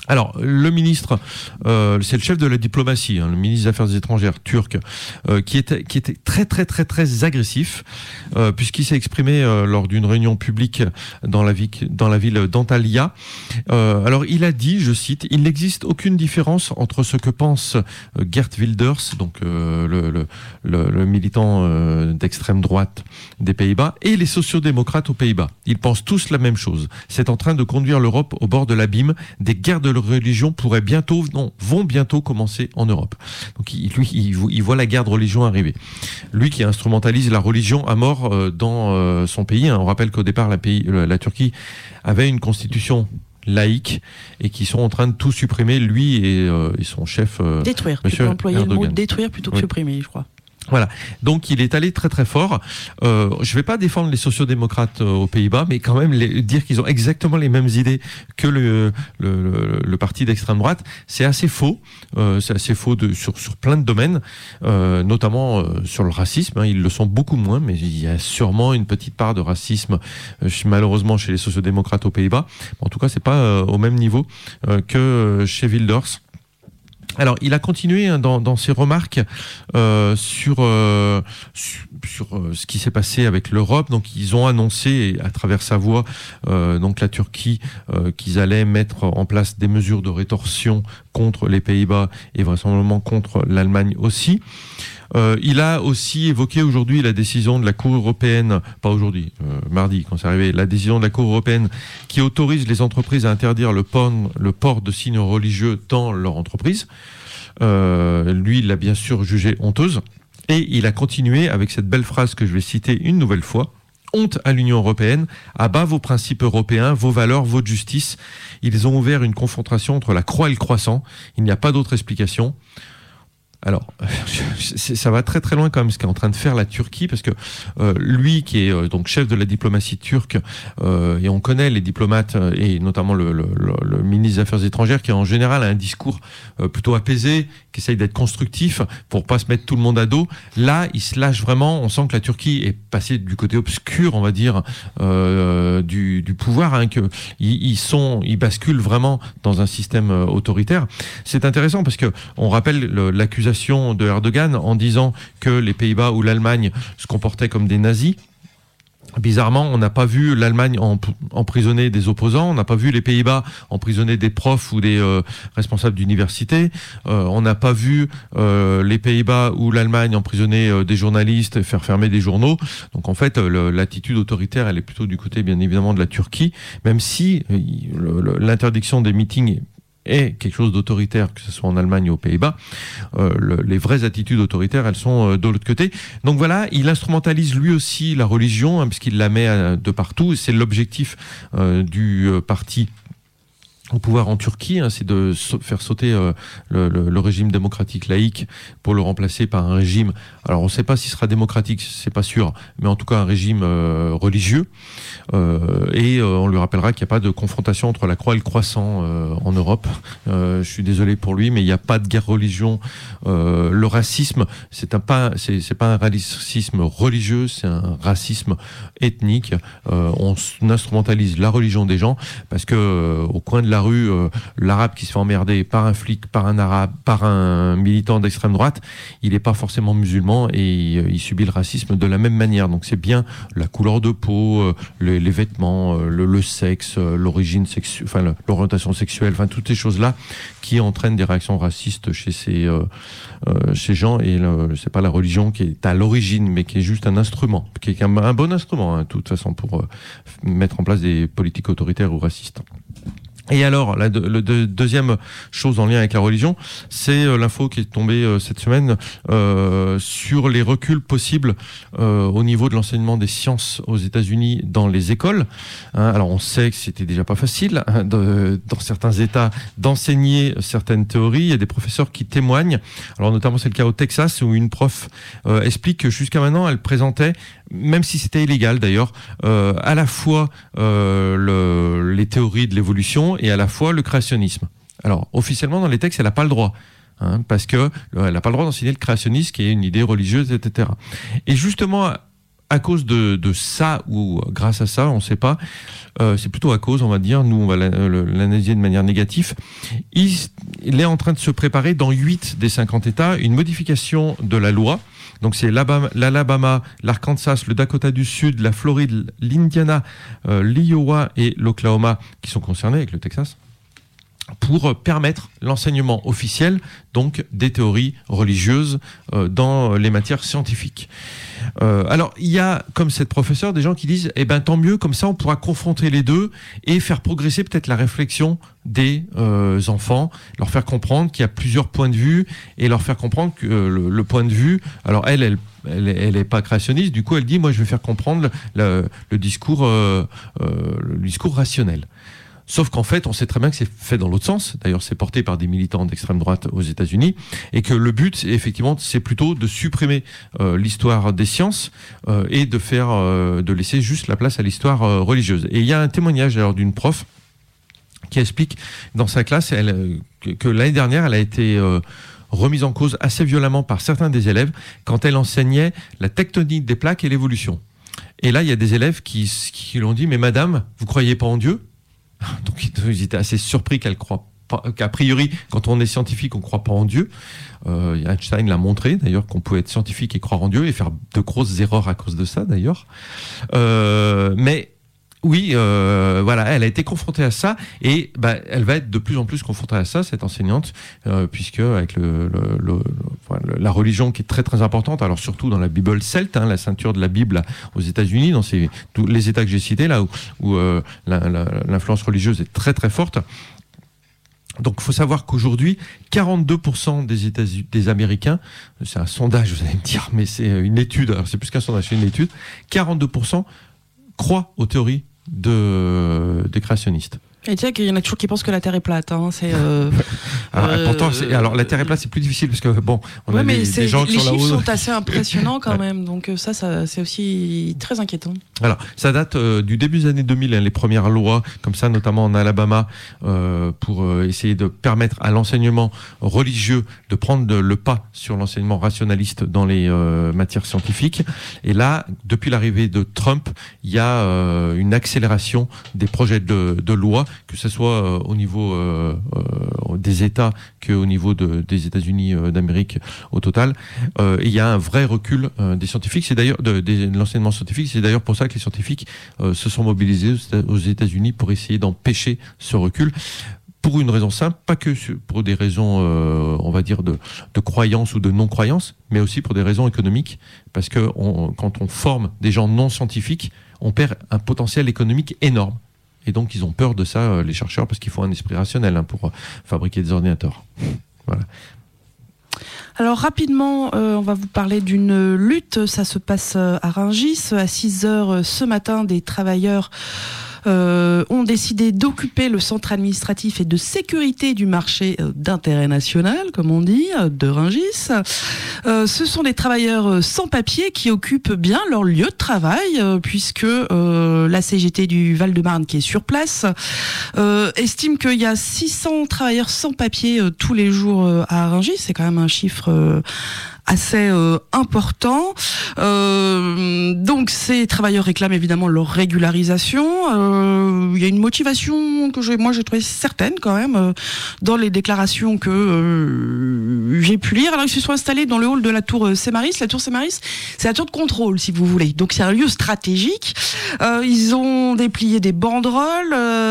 Alors, le ministre, c'est le chef de la diplomatie, le ministre des Affaires étrangères turc, qui était très très très très agressif, puisqu'il s'est exprimé lors d'une réunion publique dans la ville d'Antalya. Alors, il a dit, je cite, il n'existe aucune différence entre ce que pense Geert Wilders, donc le militant d'extrême droite des Pays-Bas, et les sociodémocrates aux Pays-Bas. Ils pensent tous la même chose. C'est en train de conduire l'Europe au bord de l'abîme. Des guerres de religion vont bientôt commencer en Europe. Donc lui, il voit la guerre de religion arriver. Lui qui instrumentalise la religion à mort dans son pays. On rappelle qu'au départ, la Turquie avait une constitution laïque et qui sont en train de tout supprimer, lui et son chef. Détruire. Tu peux employer Erdogan. le mot détruire plutôt que supprimer, je crois. Voilà. Donc il est allé très très fort. Je vais pas défendre les sociodémocrates aux Pays-Bas, mais quand même dire qu'ils ont exactement les mêmes idées que le parti d'extrême droite, c'est assez faux. C'est assez faux sur plein de domaines, notamment sur le racisme. Ils le sont beaucoup moins, mais il y a sûrement une petite part de racisme malheureusement chez les sociodémocrates aux Pays-Bas. En tout cas, c'est pas au même niveau que chez Wilders. Alors, il a continué dans ses remarques sur ce qui s'est passé avec l'Europe. Donc, ils ont annoncé à travers sa voix, donc la Turquie, qu'ils allaient mettre en place des mesures de rétorsion contre les Pays-Bas et vraisemblablement contre l'Allemagne aussi. Il a aussi évoqué aujourd'hui la décision de la Cour européenne, pas aujourd'hui, mardi quand c'est arrivé, la décision de la Cour européenne qui autorise les entreprises à interdire le port de signes religieux dans leur entreprise. Lui, il l'a bien sûr jugé honteuse. Et il a continué avec cette belle phrase que je vais citer une nouvelle fois. Honte à l'Union européenne, à bas vos principes européens, vos valeurs, votre justice. Ils ont ouvert une confrontation entre la croix et le croissant. Il n'y a pas d'autre explication. Alors, ça va très très loin quand même ce qu'est en train de faire la Turquie, parce que lui qui est donc chef de la diplomatie turque, et on connaît les diplomates et notamment le ministre des Affaires étrangères qui en général a un discours plutôt apaisé, qui essaye d'être constructif pour pas se mettre tout le monde à dos. Là, il se lâche vraiment. On sent que la Turquie est passée du côté obscur, on va dire, du pouvoir, hein, que ils basculent vraiment dans un système autoritaire. C'est intéressant parce que on rappelle l'accusation de Erdogan en disant que les Pays-Bas ou l'Allemagne se comportaient comme des nazis. Bizarrement, on n'a pas vu l'Allemagne emprisonner des opposants, on n'a pas vu les Pays-Bas emprisonner des profs ou des responsables d'université, on n'a pas vu les Pays-Bas ou l'Allemagne emprisonner des journalistes et faire fermer des journaux. Donc en fait, l'attitude autoritaire, elle est plutôt du côté, bien évidemment, de la Turquie, même si l'interdiction des meetings est quelque chose d'autoritaire, que ce soit en Allemagne ou aux Pays-Bas. Les vraies attitudes autoritaires, elles sont de l'autre côté. Donc voilà, il instrumentalise lui aussi la religion, hein, puisqu'il la met de partout. C'est l'objectif du parti au pouvoir en Turquie, hein, c'est de faire sauter le régime démocratique laïque pour le remplacer par un régime. Alors on ne sait pas s'il sera démocratique, c'est pas sûr, mais en tout cas un régime religieux. Et on lui rappellera qu'il n'y a pas de confrontation entre la croix et le croissant en Europe. Je suis désolé pour lui, mais il n'y a pas de guerre religion. Le racisme, c'est pas un racisme religieux, c'est un racisme ethnique. On instrumentalise la religion des gens parce que au coin de la rue, l'arabe qui se fait emmerder par un flic, par un arabe, par un militant d'extrême droite, il n'est pas forcément musulman et il subit le racisme de la même manière. Donc c'est bien la couleur de peau, les vêtements, le sexe, l'origine sexuelle, enfin l'orientation sexuelle, enfin toutes ces choses-là qui entraînent des réactions racistes chez ces gens. Et c'est pas la religion qui est à l'origine, mais qui est juste un instrument, qui est un bon instrument, hein, de toute façon, pour mettre en place des politiques autoritaires ou racistes. Et alors, la deuxième chose en lien avec la religion, c'est l'info qui est tombée cette semaine sur les reculs possibles au niveau de l'enseignement des sciences aux États-Unis dans les écoles. Hein, alors, on sait que c'était déjà pas facile dans certains États d'enseigner certaines théories. Il y a des professeurs qui témoignent. Alors, notamment, c'est le cas au Texas où une prof explique que jusqu'à maintenant, elle présentait, même si c'était illégal d'ailleurs, à la fois les théories de l'évolution et à la fois le créationnisme. Alors, officiellement, dans les textes, elle n'a pas le droit. Hein, parce que elle n'a pas le droit d'enseigner le créationnisme, qui est une idée religieuse, etc. Et justement, à cause de ça ou grâce à ça, on ne sait pas. C'est plutôt à cause, on va dire. Nous, on va l'analyser de manière négative. Il est en train de se préparer dans 8 des 50 États une modification de la loi. Donc c'est l'Alabama, l'Arkansas, le Dakota du Sud, la Floride, l'Indiana, l'Iowa et l'Oklahoma qui sont concernés avec le Texas, pour permettre l'enseignement officiel donc des théories religieuses dans les matières scientifiques. Alors il y a, comme cette professeure, des gens qui disent tant mieux, comme ça on pourra confronter les deux et faire progresser peut-être la réflexion des enfants, leur faire comprendre qu'il y a plusieurs points de vue et leur faire comprendre que le point de vue, alors elle est pas créationniste, du coup elle dit moi je vais faire comprendre le discours rationnel. Sauf qu'en fait, on sait très bien que c'est fait dans l'autre sens. D'ailleurs, c'est porté par des militants d'extrême droite aux États-Unis, et que le but, effectivement, c'est plutôt de supprimer l'histoire des sciences et de laisser juste la place à l'histoire religieuse. Et il y a un témoignage alors d'une prof qui explique dans sa classe que l'année dernière, elle a été remise en cause assez violemment par certains des élèves quand elle enseignait la tectonique des plaques et l'évolution. Et là, il y a des élèves qui l'ont dit, mais madame, vous croyez pas en Dieu ? Donc ils étaient assez surpris qu'a priori, quand on est scientifique, on ne croit pas en Dieu. Einstein l'a montré d'ailleurs qu'on pouvait être scientifique et croire en Dieu et faire de grosses erreurs à cause de ça d'ailleurs. Mais oui, voilà, elle a été confrontée à ça et elle va être de plus en plus confrontée à ça, cette enseignante, puisque avec la religion qui est très très importante, alors surtout dans la Bible celte, la ceinture de la Bible aux États-Unis, dans tous les États que j'ai cités là où l'influence religieuse est très très forte. Donc, il faut savoir qu'aujourd'hui, 42% des Américains, c'est un sondage, vous allez me dire, mais c'est une étude, alors c'est plus qu'un sondage, c'est une étude, 42% croient aux théories des créationnistes. Et tu sais qu'il y en a toujours qui pensent que la Terre est plate. Pourtant, alors la Terre est plate, c'est plus difficile parce que on a des gens qui sont là-haut. Les chiffres sont assez impressionnants quand même. Donc ça, c'est aussi très inquiétant. Alors, ça date du début des années 2000, les premières lois comme ça, notamment en Alabama, pour essayer de permettre à l'enseignement religieux de prendre le pas sur l'enseignement rationaliste dans les matières scientifiques. Et là, depuis l'arrivée de Trump, il y a une accélération des projets de loi, que ce soit au niveau des États qu'au niveau des États-Unis d'Amérique au total. Il y a un vrai recul des scientifiques. C'est d'ailleurs de l'enseignement scientifique. C'est d'ailleurs pour ça que les scientifiques se sont mobilisés aux États-Unis pour essayer d'empêcher ce recul. Pour une raison simple, pas que pour des raisons, on va dire, de croyance ou de non-croyance, mais aussi pour des raisons économiques. Parce que quand on forme des gens non scientifiques, on perd un potentiel économique énorme. Et donc, ils ont peur de ça, les chercheurs, parce qu'il faut un esprit rationnel pour fabriquer des ordinateurs. Voilà. Alors rapidement, on va vous parler d'une lutte. Ça se passe à Rungis. À 6h ce matin, des travailleurs ont décidé d'occuper le centre administratif et de sécurité du marché d'intérêt national, comme on dit, de Rungis. Ce sont des travailleurs sans papier qui occupent bien leur lieu de travail, puisque la CGT du Val-de-Marne, qui est sur place, estime qu'il y a 600 travailleurs sans papier tous les jours à Rungis. C'est quand même un chiffre assez important. Donc ces travailleurs réclament évidemment leur régularisation. Il y a une motivation que j'ai trouvée certaine quand même dans les déclarations que j'ai pu lire. Alors ils se sont installés dans le hall de la tour Saint-Maris. La tour Saint-Maris, c'est la tour de contrôle si vous voulez. Donc c'est un lieu stratégique. Ils ont déplié des banderoles.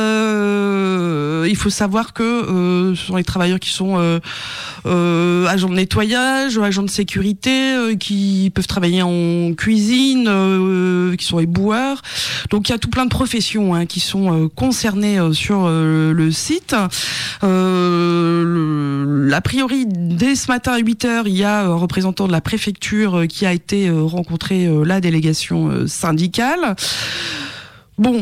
Il faut savoir que ce sont les travailleurs qui sont agents de nettoyage, agents de sécurité, qui peuvent travailler en cuisine, qui sont éboueurs. Donc il y a tout plein de professions qui sont concernées sur le site. A priori, dès ce matin à 8h, il y a un représentant de la préfecture qui a été rencontré la délégation syndicale. Bon,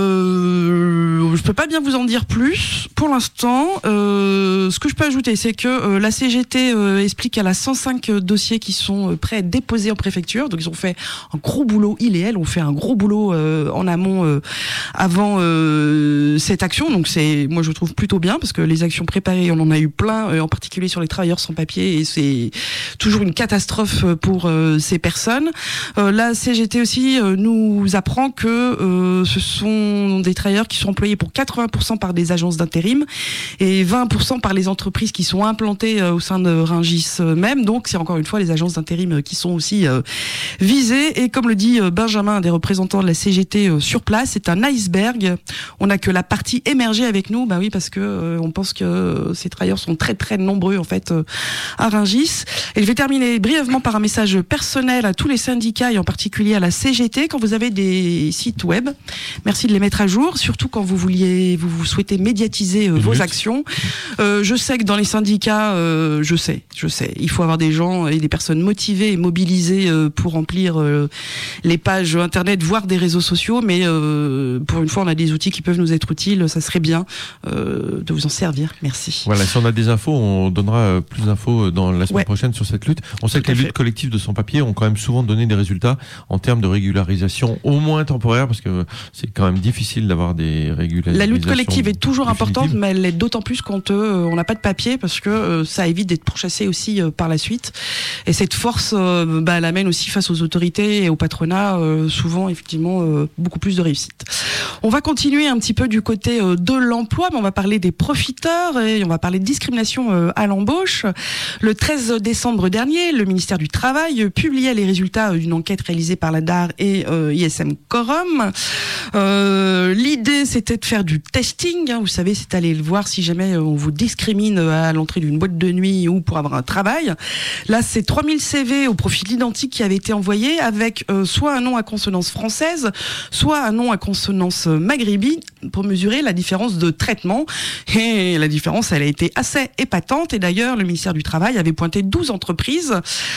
je peux pas bien vous en dire plus pour l'instant. Ce que je peux ajouter, c'est que la CGT explique qu'elle a 105 dossiers qui sont prêts à être déposés en préfecture. Donc ils ont fait un gros boulot, il et elle ont fait un gros boulot en amont avant cette action. Donc moi je trouve plutôt bien parce que les actions préparées, on en a eu plein, en particulier sur les travailleurs sans papier, et c'est toujours une catastrophe pour ces personnes. La CGT aussi nous apprend que ce sont des travailleurs qui sont employés pour 80% par des agences d'intérim et 20% par les entreprises qui sont implantées au sein de Rungis même. Donc c'est encore une fois les agences d'intérim qui sont aussi visées. Et comme le dit Benjamin, un des représentants de la CGT sur place, c'est un iceberg. On n'a que la partie émergée avec nous. Bah oui, parce que on pense que ces travailleurs sont très très nombreux en fait à Rungis. Et je vais terminer brièvement par un message personnel à tous les syndicats et en particulier à la CGT. Quand vous avez des sites web, merci de les mettre à jour, surtout quand vous souhaitez médiatiser vos actions. Je sais que dans les syndicats, je sais, il faut avoir des gens et des personnes motivées et mobilisées pour remplir les pages internet, voire des réseaux sociaux, mais pour une fois, on a des outils qui peuvent nous être utiles, ça serait bien de vous en servir. Merci. Voilà, si on a des infos, on donnera plus d'infos dans la semaine prochaine sur cette lutte. On sait que les luttes collectives de sans-papier ont quand même souvent donné des résultats en termes de régularisation, au moins temporaire, parce que c'est quand même difficile d'avoir des régularisations. La lutte collective est toujours importante, mais elle l'est d'autant plus quand on n'a pas de papier, parce que ça évite d'être pourchassé aussi par la suite. Et cette force, elle amène aussi face aux autorités et au patronat, souvent effectivement beaucoup plus de réussite. On va continuer un petit peu du côté de l'emploi, mais on va parler des profiteurs et on va parler de discrimination à l'embauche. Le 13 décembre dernier, le ministère du Travail publiait les résultats d'une enquête réalisée par la DAR et ISM Quorum. L'idée, c'était de faire du testing. Vous savez, c'est aller voir si jamais on vous discrimine à l'entrée d'une boîte de nuit ou pour avoir un travail. Là, c'est 3000 CV au profil identique qui avaient été envoyés avec soit un nom à consonance française, soit un nom à consonance maghrébine pour mesurer la différence de traitement. Et la différence, elle a été assez épatante. Et d'ailleurs, le ministère du Travail avait pointé 12 entreprises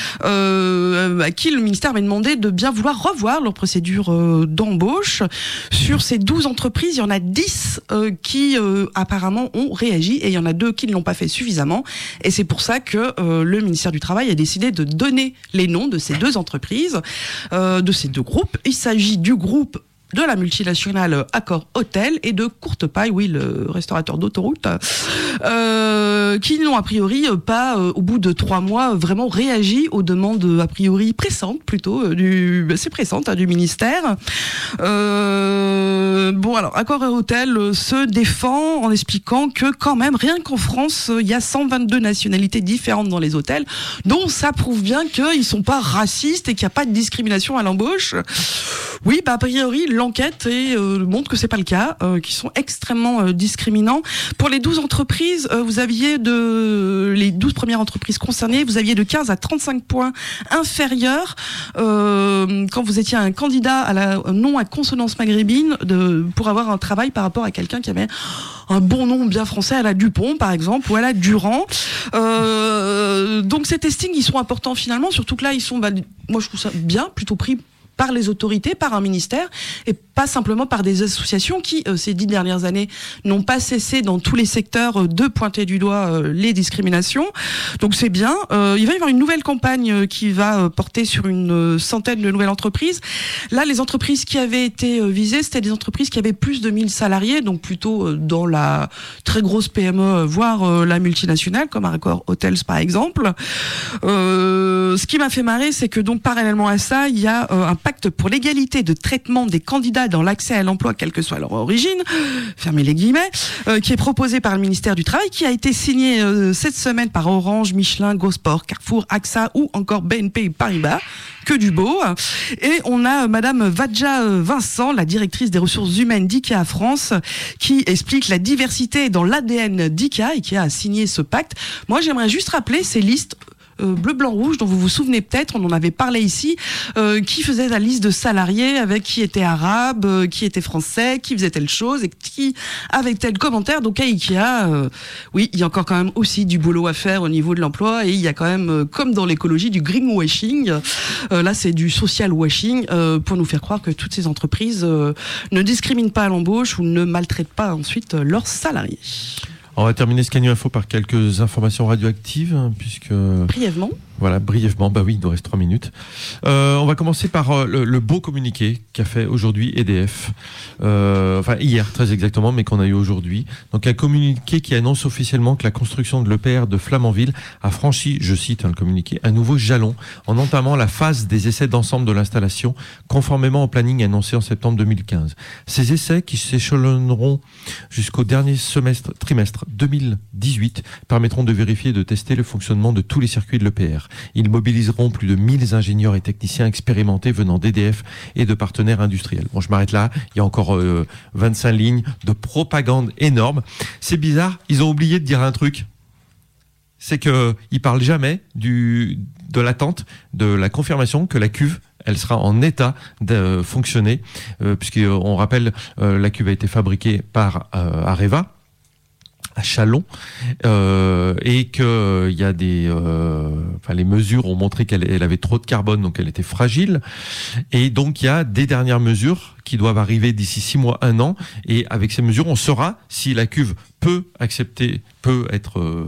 à qui le ministère avait demandé de bien vouloir revoir leur procédure d'embauche. Sur ces 12 entreprises, il y en a 10 qui apparemment ont réagi et il y en a 2 qui ne l'ont pas fait suffisamment. Et c'est pour ça que le ministère du Travail a décidé de donner les noms de ces 2 entreprises, de ces 2 groupes. Il s'agit du groupe de la multinationale Accor Hôtel et de Courtepaille, oui, le restaurateur d'autoroute, qui n'ont a priori pas, au bout de 3 mois, vraiment réagi aux demandes a priori pressantes, plutôt, c'est pressante, du ministère. Bon, alors, Accor Hôtel se défend en expliquant que quand même, rien qu'en France, il y a 122 nationalités différentes dans les hôtels, donc ça prouve bien qu'ils sont pas racistes et qu'il n'y a pas de discrimination à l'embauche. Oui, a priori, l'enquête montre que c'est pas le cas, qu'ils sont extrêmement discriminants. Pour les 12 entreprises, vous aviez les 12 premières entreprises concernées, vous aviez de 15 à 35 points inférieurs quand vous étiez un candidat à nom à consonance maghrébine pour avoir un travail par rapport à quelqu'un qui avait un bon nom bien français, à la Dupont par exemple, ou à la Durand. Donc ces testings, ils sont importants finalement, surtout que là, ils sont, moi je trouve ça bien, plutôt pris par les autorités, par un ministère, et pas simplement par des associations qui, ces 10 dernières années, n'ont pas cessé dans tous les secteurs de pointer du doigt les discriminations. Donc c'est bien. Il va y avoir une nouvelle campagne qui va porter sur une centaine de nouvelles entreprises. Là, les entreprises qui avaient été visées, c'était des entreprises qui avaient plus de 1000 salariés, donc plutôt dans la très grosse PME, voire la multinationale, comme Accor Hotels par exemple. Ce qui m'a fait marrer, c'est que donc parallèlement à ça, il y a un pacte pour l'égalité de traitement des candidats dans l'accès à l'emploi, quelle que soit leur origine, fermez les guillemets, qui est proposé par le ministère du Travail, qui a été signé cette semaine par Orange, Michelin, Gosport, Carrefour, AXA ou encore BNP Paribas. Que du beau. Et on a Madame Vadja Vincent, la directrice des ressources humaines d'IKEA France, qui explique la diversité dans l'ADN d'IKEA et qui a signé ce pacte. Moi, j'aimerais juste rappeler ces listes bleu, blanc, rouge, dont vous vous souvenez peut-être, on en avait parlé ici, qui faisait la liste de salariés avec qui était arabe, qui était français, qui faisait telle chose et qui avait tel commentaire. Donc à Ikea, oui, il y a encore quand même aussi du boulot à faire au niveau de l'emploi, et il y a quand même, comme dans l'écologie, du greenwashing. Là, c'est du social washing pour nous faire croire que toutes ces entreprises ne discriminent pas à l'embauche ou ne maltraitent pas ensuite leurs salariés. On va terminer ce Canu Info par quelques informations radioactives, puisque... Brièvement. Voilà, brièvement, bah oui, il nous reste 3 minutes. On va commencer par le beau communiqué qu'a fait aujourd'hui EDF, enfin hier très exactement, mais qu'on a eu aujourd'hui. Donc un communiqué qui annonce officiellement que la construction de l'EPR de Flamanville a franchi, je cite le communiqué, un nouveau jalon en entamant la phase des essais d'ensemble de l'installation, conformément au planning annoncé en septembre 2015. Ces essais, qui s'échelonneront jusqu'au dernier trimestre 2018, permettront de vérifier et de tester le fonctionnement de tous les circuits de l'EPR. Ils mobiliseront plus de 1000 ingénieurs et techniciens expérimentés venant d'EDF et de partenaires industriels. Bon, je m'arrête là. Il y a encore 25 lignes de propagande énorme. C'est bizarre. Ils ont oublié de dire un truc. C'est qu'ils parlent jamais de l'attente, de la confirmation que la cuve, elle sera en état de fonctionner, puisqu'on rappelle, la cuve a été fabriquée par Areva, à Châlons, et que il y a les mesures ont montré qu'elle avait trop de carbone, donc elle était fragile, et donc il y a des dernières mesures qui doivent arriver d'ici 6 mois, 1 an, et avec ces mesures on saura si la cuve peut être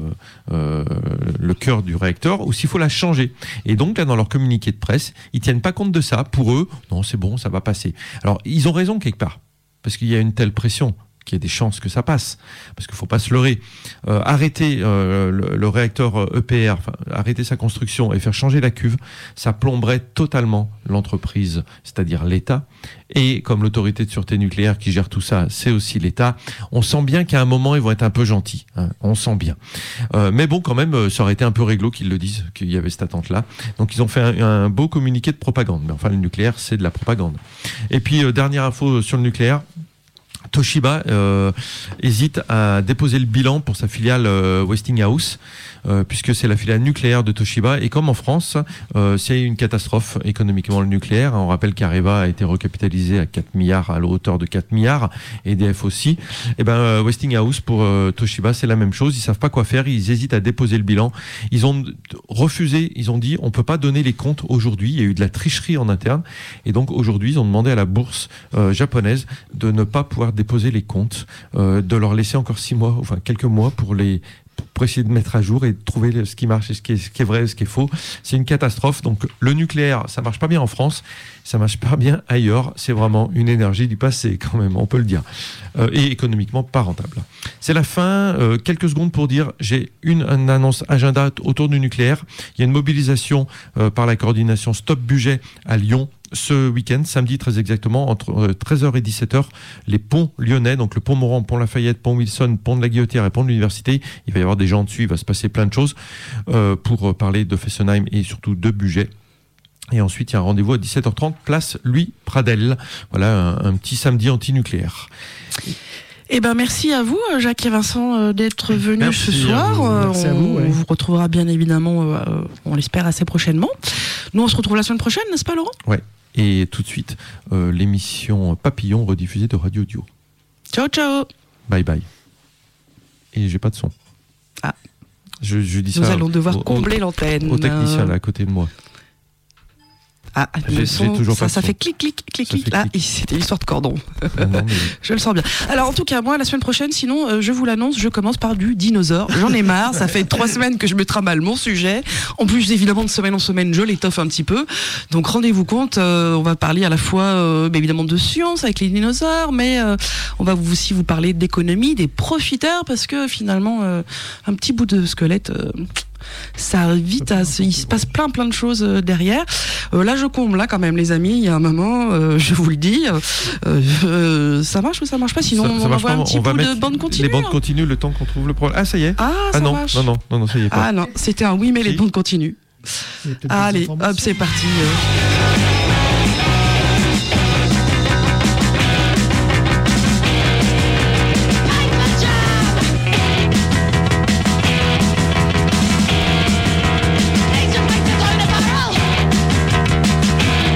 le cœur du réacteur, ou s'il faut la changer. Et donc là, dans leur communiqué de presse, ils tiennent pas compte de ça. Pour eux, non, c'est bon, ça va passer. Alors ils ont raison quelque part, parce qu'il y a une telle pression qu'il y a des chances que ça passe, parce qu'il faut pas se leurrer. Arrêter le réacteur EPR, arrêter sa construction et faire changer la cuve, ça plomberait totalement l'entreprise, c'est-à-dire l'État. Et comme l'autorité de sûreté nucléaire qui gère tout ça, c'est aussi l'État. On sent bien qu'à un moment, ils vont être un peu gentils. Hein, on sent bien. Mais bon, quand même, ça aurait été un peu réglo qu'ils le disent, qu'il y avait cette attente-là. Donc, ils ont fait un beau communiqué de propagande. Mais enfin, le nucléaire, c'est de la propagande. Et puis, dernière info sur le nucléaire. Toshiba hésite à déposer le bilan pour sa filiale Westinghouse, puisque c'est la filiale nucléaire de Toshiba, et comme en France, c'est une catastrophe économiquement le nucléaire. On rappelle qu'Areva a été recapitalisé à 4 milliards, à la hauteur de 4 milliards, EDF aussi. Et Westinghouse pour Toshiba, c'est la même chose. Ils savent pas quoi faire, ils hésitent à déposer le bilan. Ils ont refusé, ils ont dit on peut pas donner les comptes aujourd'hui. Il y a eu de la tricherie en interne, et donc aujourd'hui ils ont demandé à la bourse japonaise de ne pas pouvoir déposer les comptes, de leur laisser encore 6 mois, enfin quelques mois pour essayer de mettre à jour et de trouver ce qui marche et ce qui est vrai, ce qui est faux. C'est une catastrophe. Donc le nucléaire, ça marche pas bien en France, ça marche pas bien ailleurs. C'est vraiment une énergie du passé quand même, on peut le dire, et économiquement pas rentable. C'est la fin. Quelques secondes pour dire, j'ai une annonce agenda autour du nucléaire. Il y a une mobilisation par la coordination Stop Budget à Lyon ce week-end, samedi très exactement, entre 13h et 17h, les ponts lyonnais, donc le pont Morand, pont Lafayette, pont Wilson, pont de la Guillotière et pont de l'Université. Il va y avoir des gens dessus, il va se passer plein de choses pour parler de Fessenheim et surtout de budget. Et ensuite, il y a un rendez-vous à 17h30, place Louis Pradel. Voilà, un petit samedi anti-nucléaire. Eh ben, merci à vous, Jacques et Vincent, d'être venus ce soir. Merci à vous. On vous retrouvera bien évidemment, on l'espère, assez prochainement. Nous, on se retrouve la semaine prochaine, n'est-ce pas, Laurent ? Ouais. Et tout de suite, l'émission Papillon rediffusée de Radio Dio. Ciao, ciao. Bye bye. Et j'ai pas de son. Ah. Je dis Nous ça. allons devoir combler l'antenne. Au technicien là à côté de moi. Ah, le son, toujours ça fait clic, clic, clic, clic. Là, c'était l'histoire de cordon. Non, mais... Je le sens bien. Alors, en tout cas, moi, la semaine prochaine, sinon, je vous l'annonce, je commence par du dinosaure. J'en ai marre. Ça fait 3 semaines que je me trimballe mon sujet. En plus, évidemment, de semaine en semaine, je l'étoffe un petit peu. Donc, rendez-vous compte, on va parler à la fois, évidemment, de science avec les dinosaures, mais on va aussi vous parler d'économie, des profiteurs, parce que finalement, un petit bout de squelette... ça arrive vite, il se passe plein de choses derrière. Là, je comble, là, quand même, les amis. Il y a un moment, je vous le dis, ça marche ou ça marche pas? Sinon, on envoie un petit bout de bande continue. Les bandes continues, le temps qu'on trouve le problème. Ah, ça y est. Ça non, marche. non, ça y est pas. Ah non, c'était un oui, mais les bandes continues. Allez, hop, c'est parti.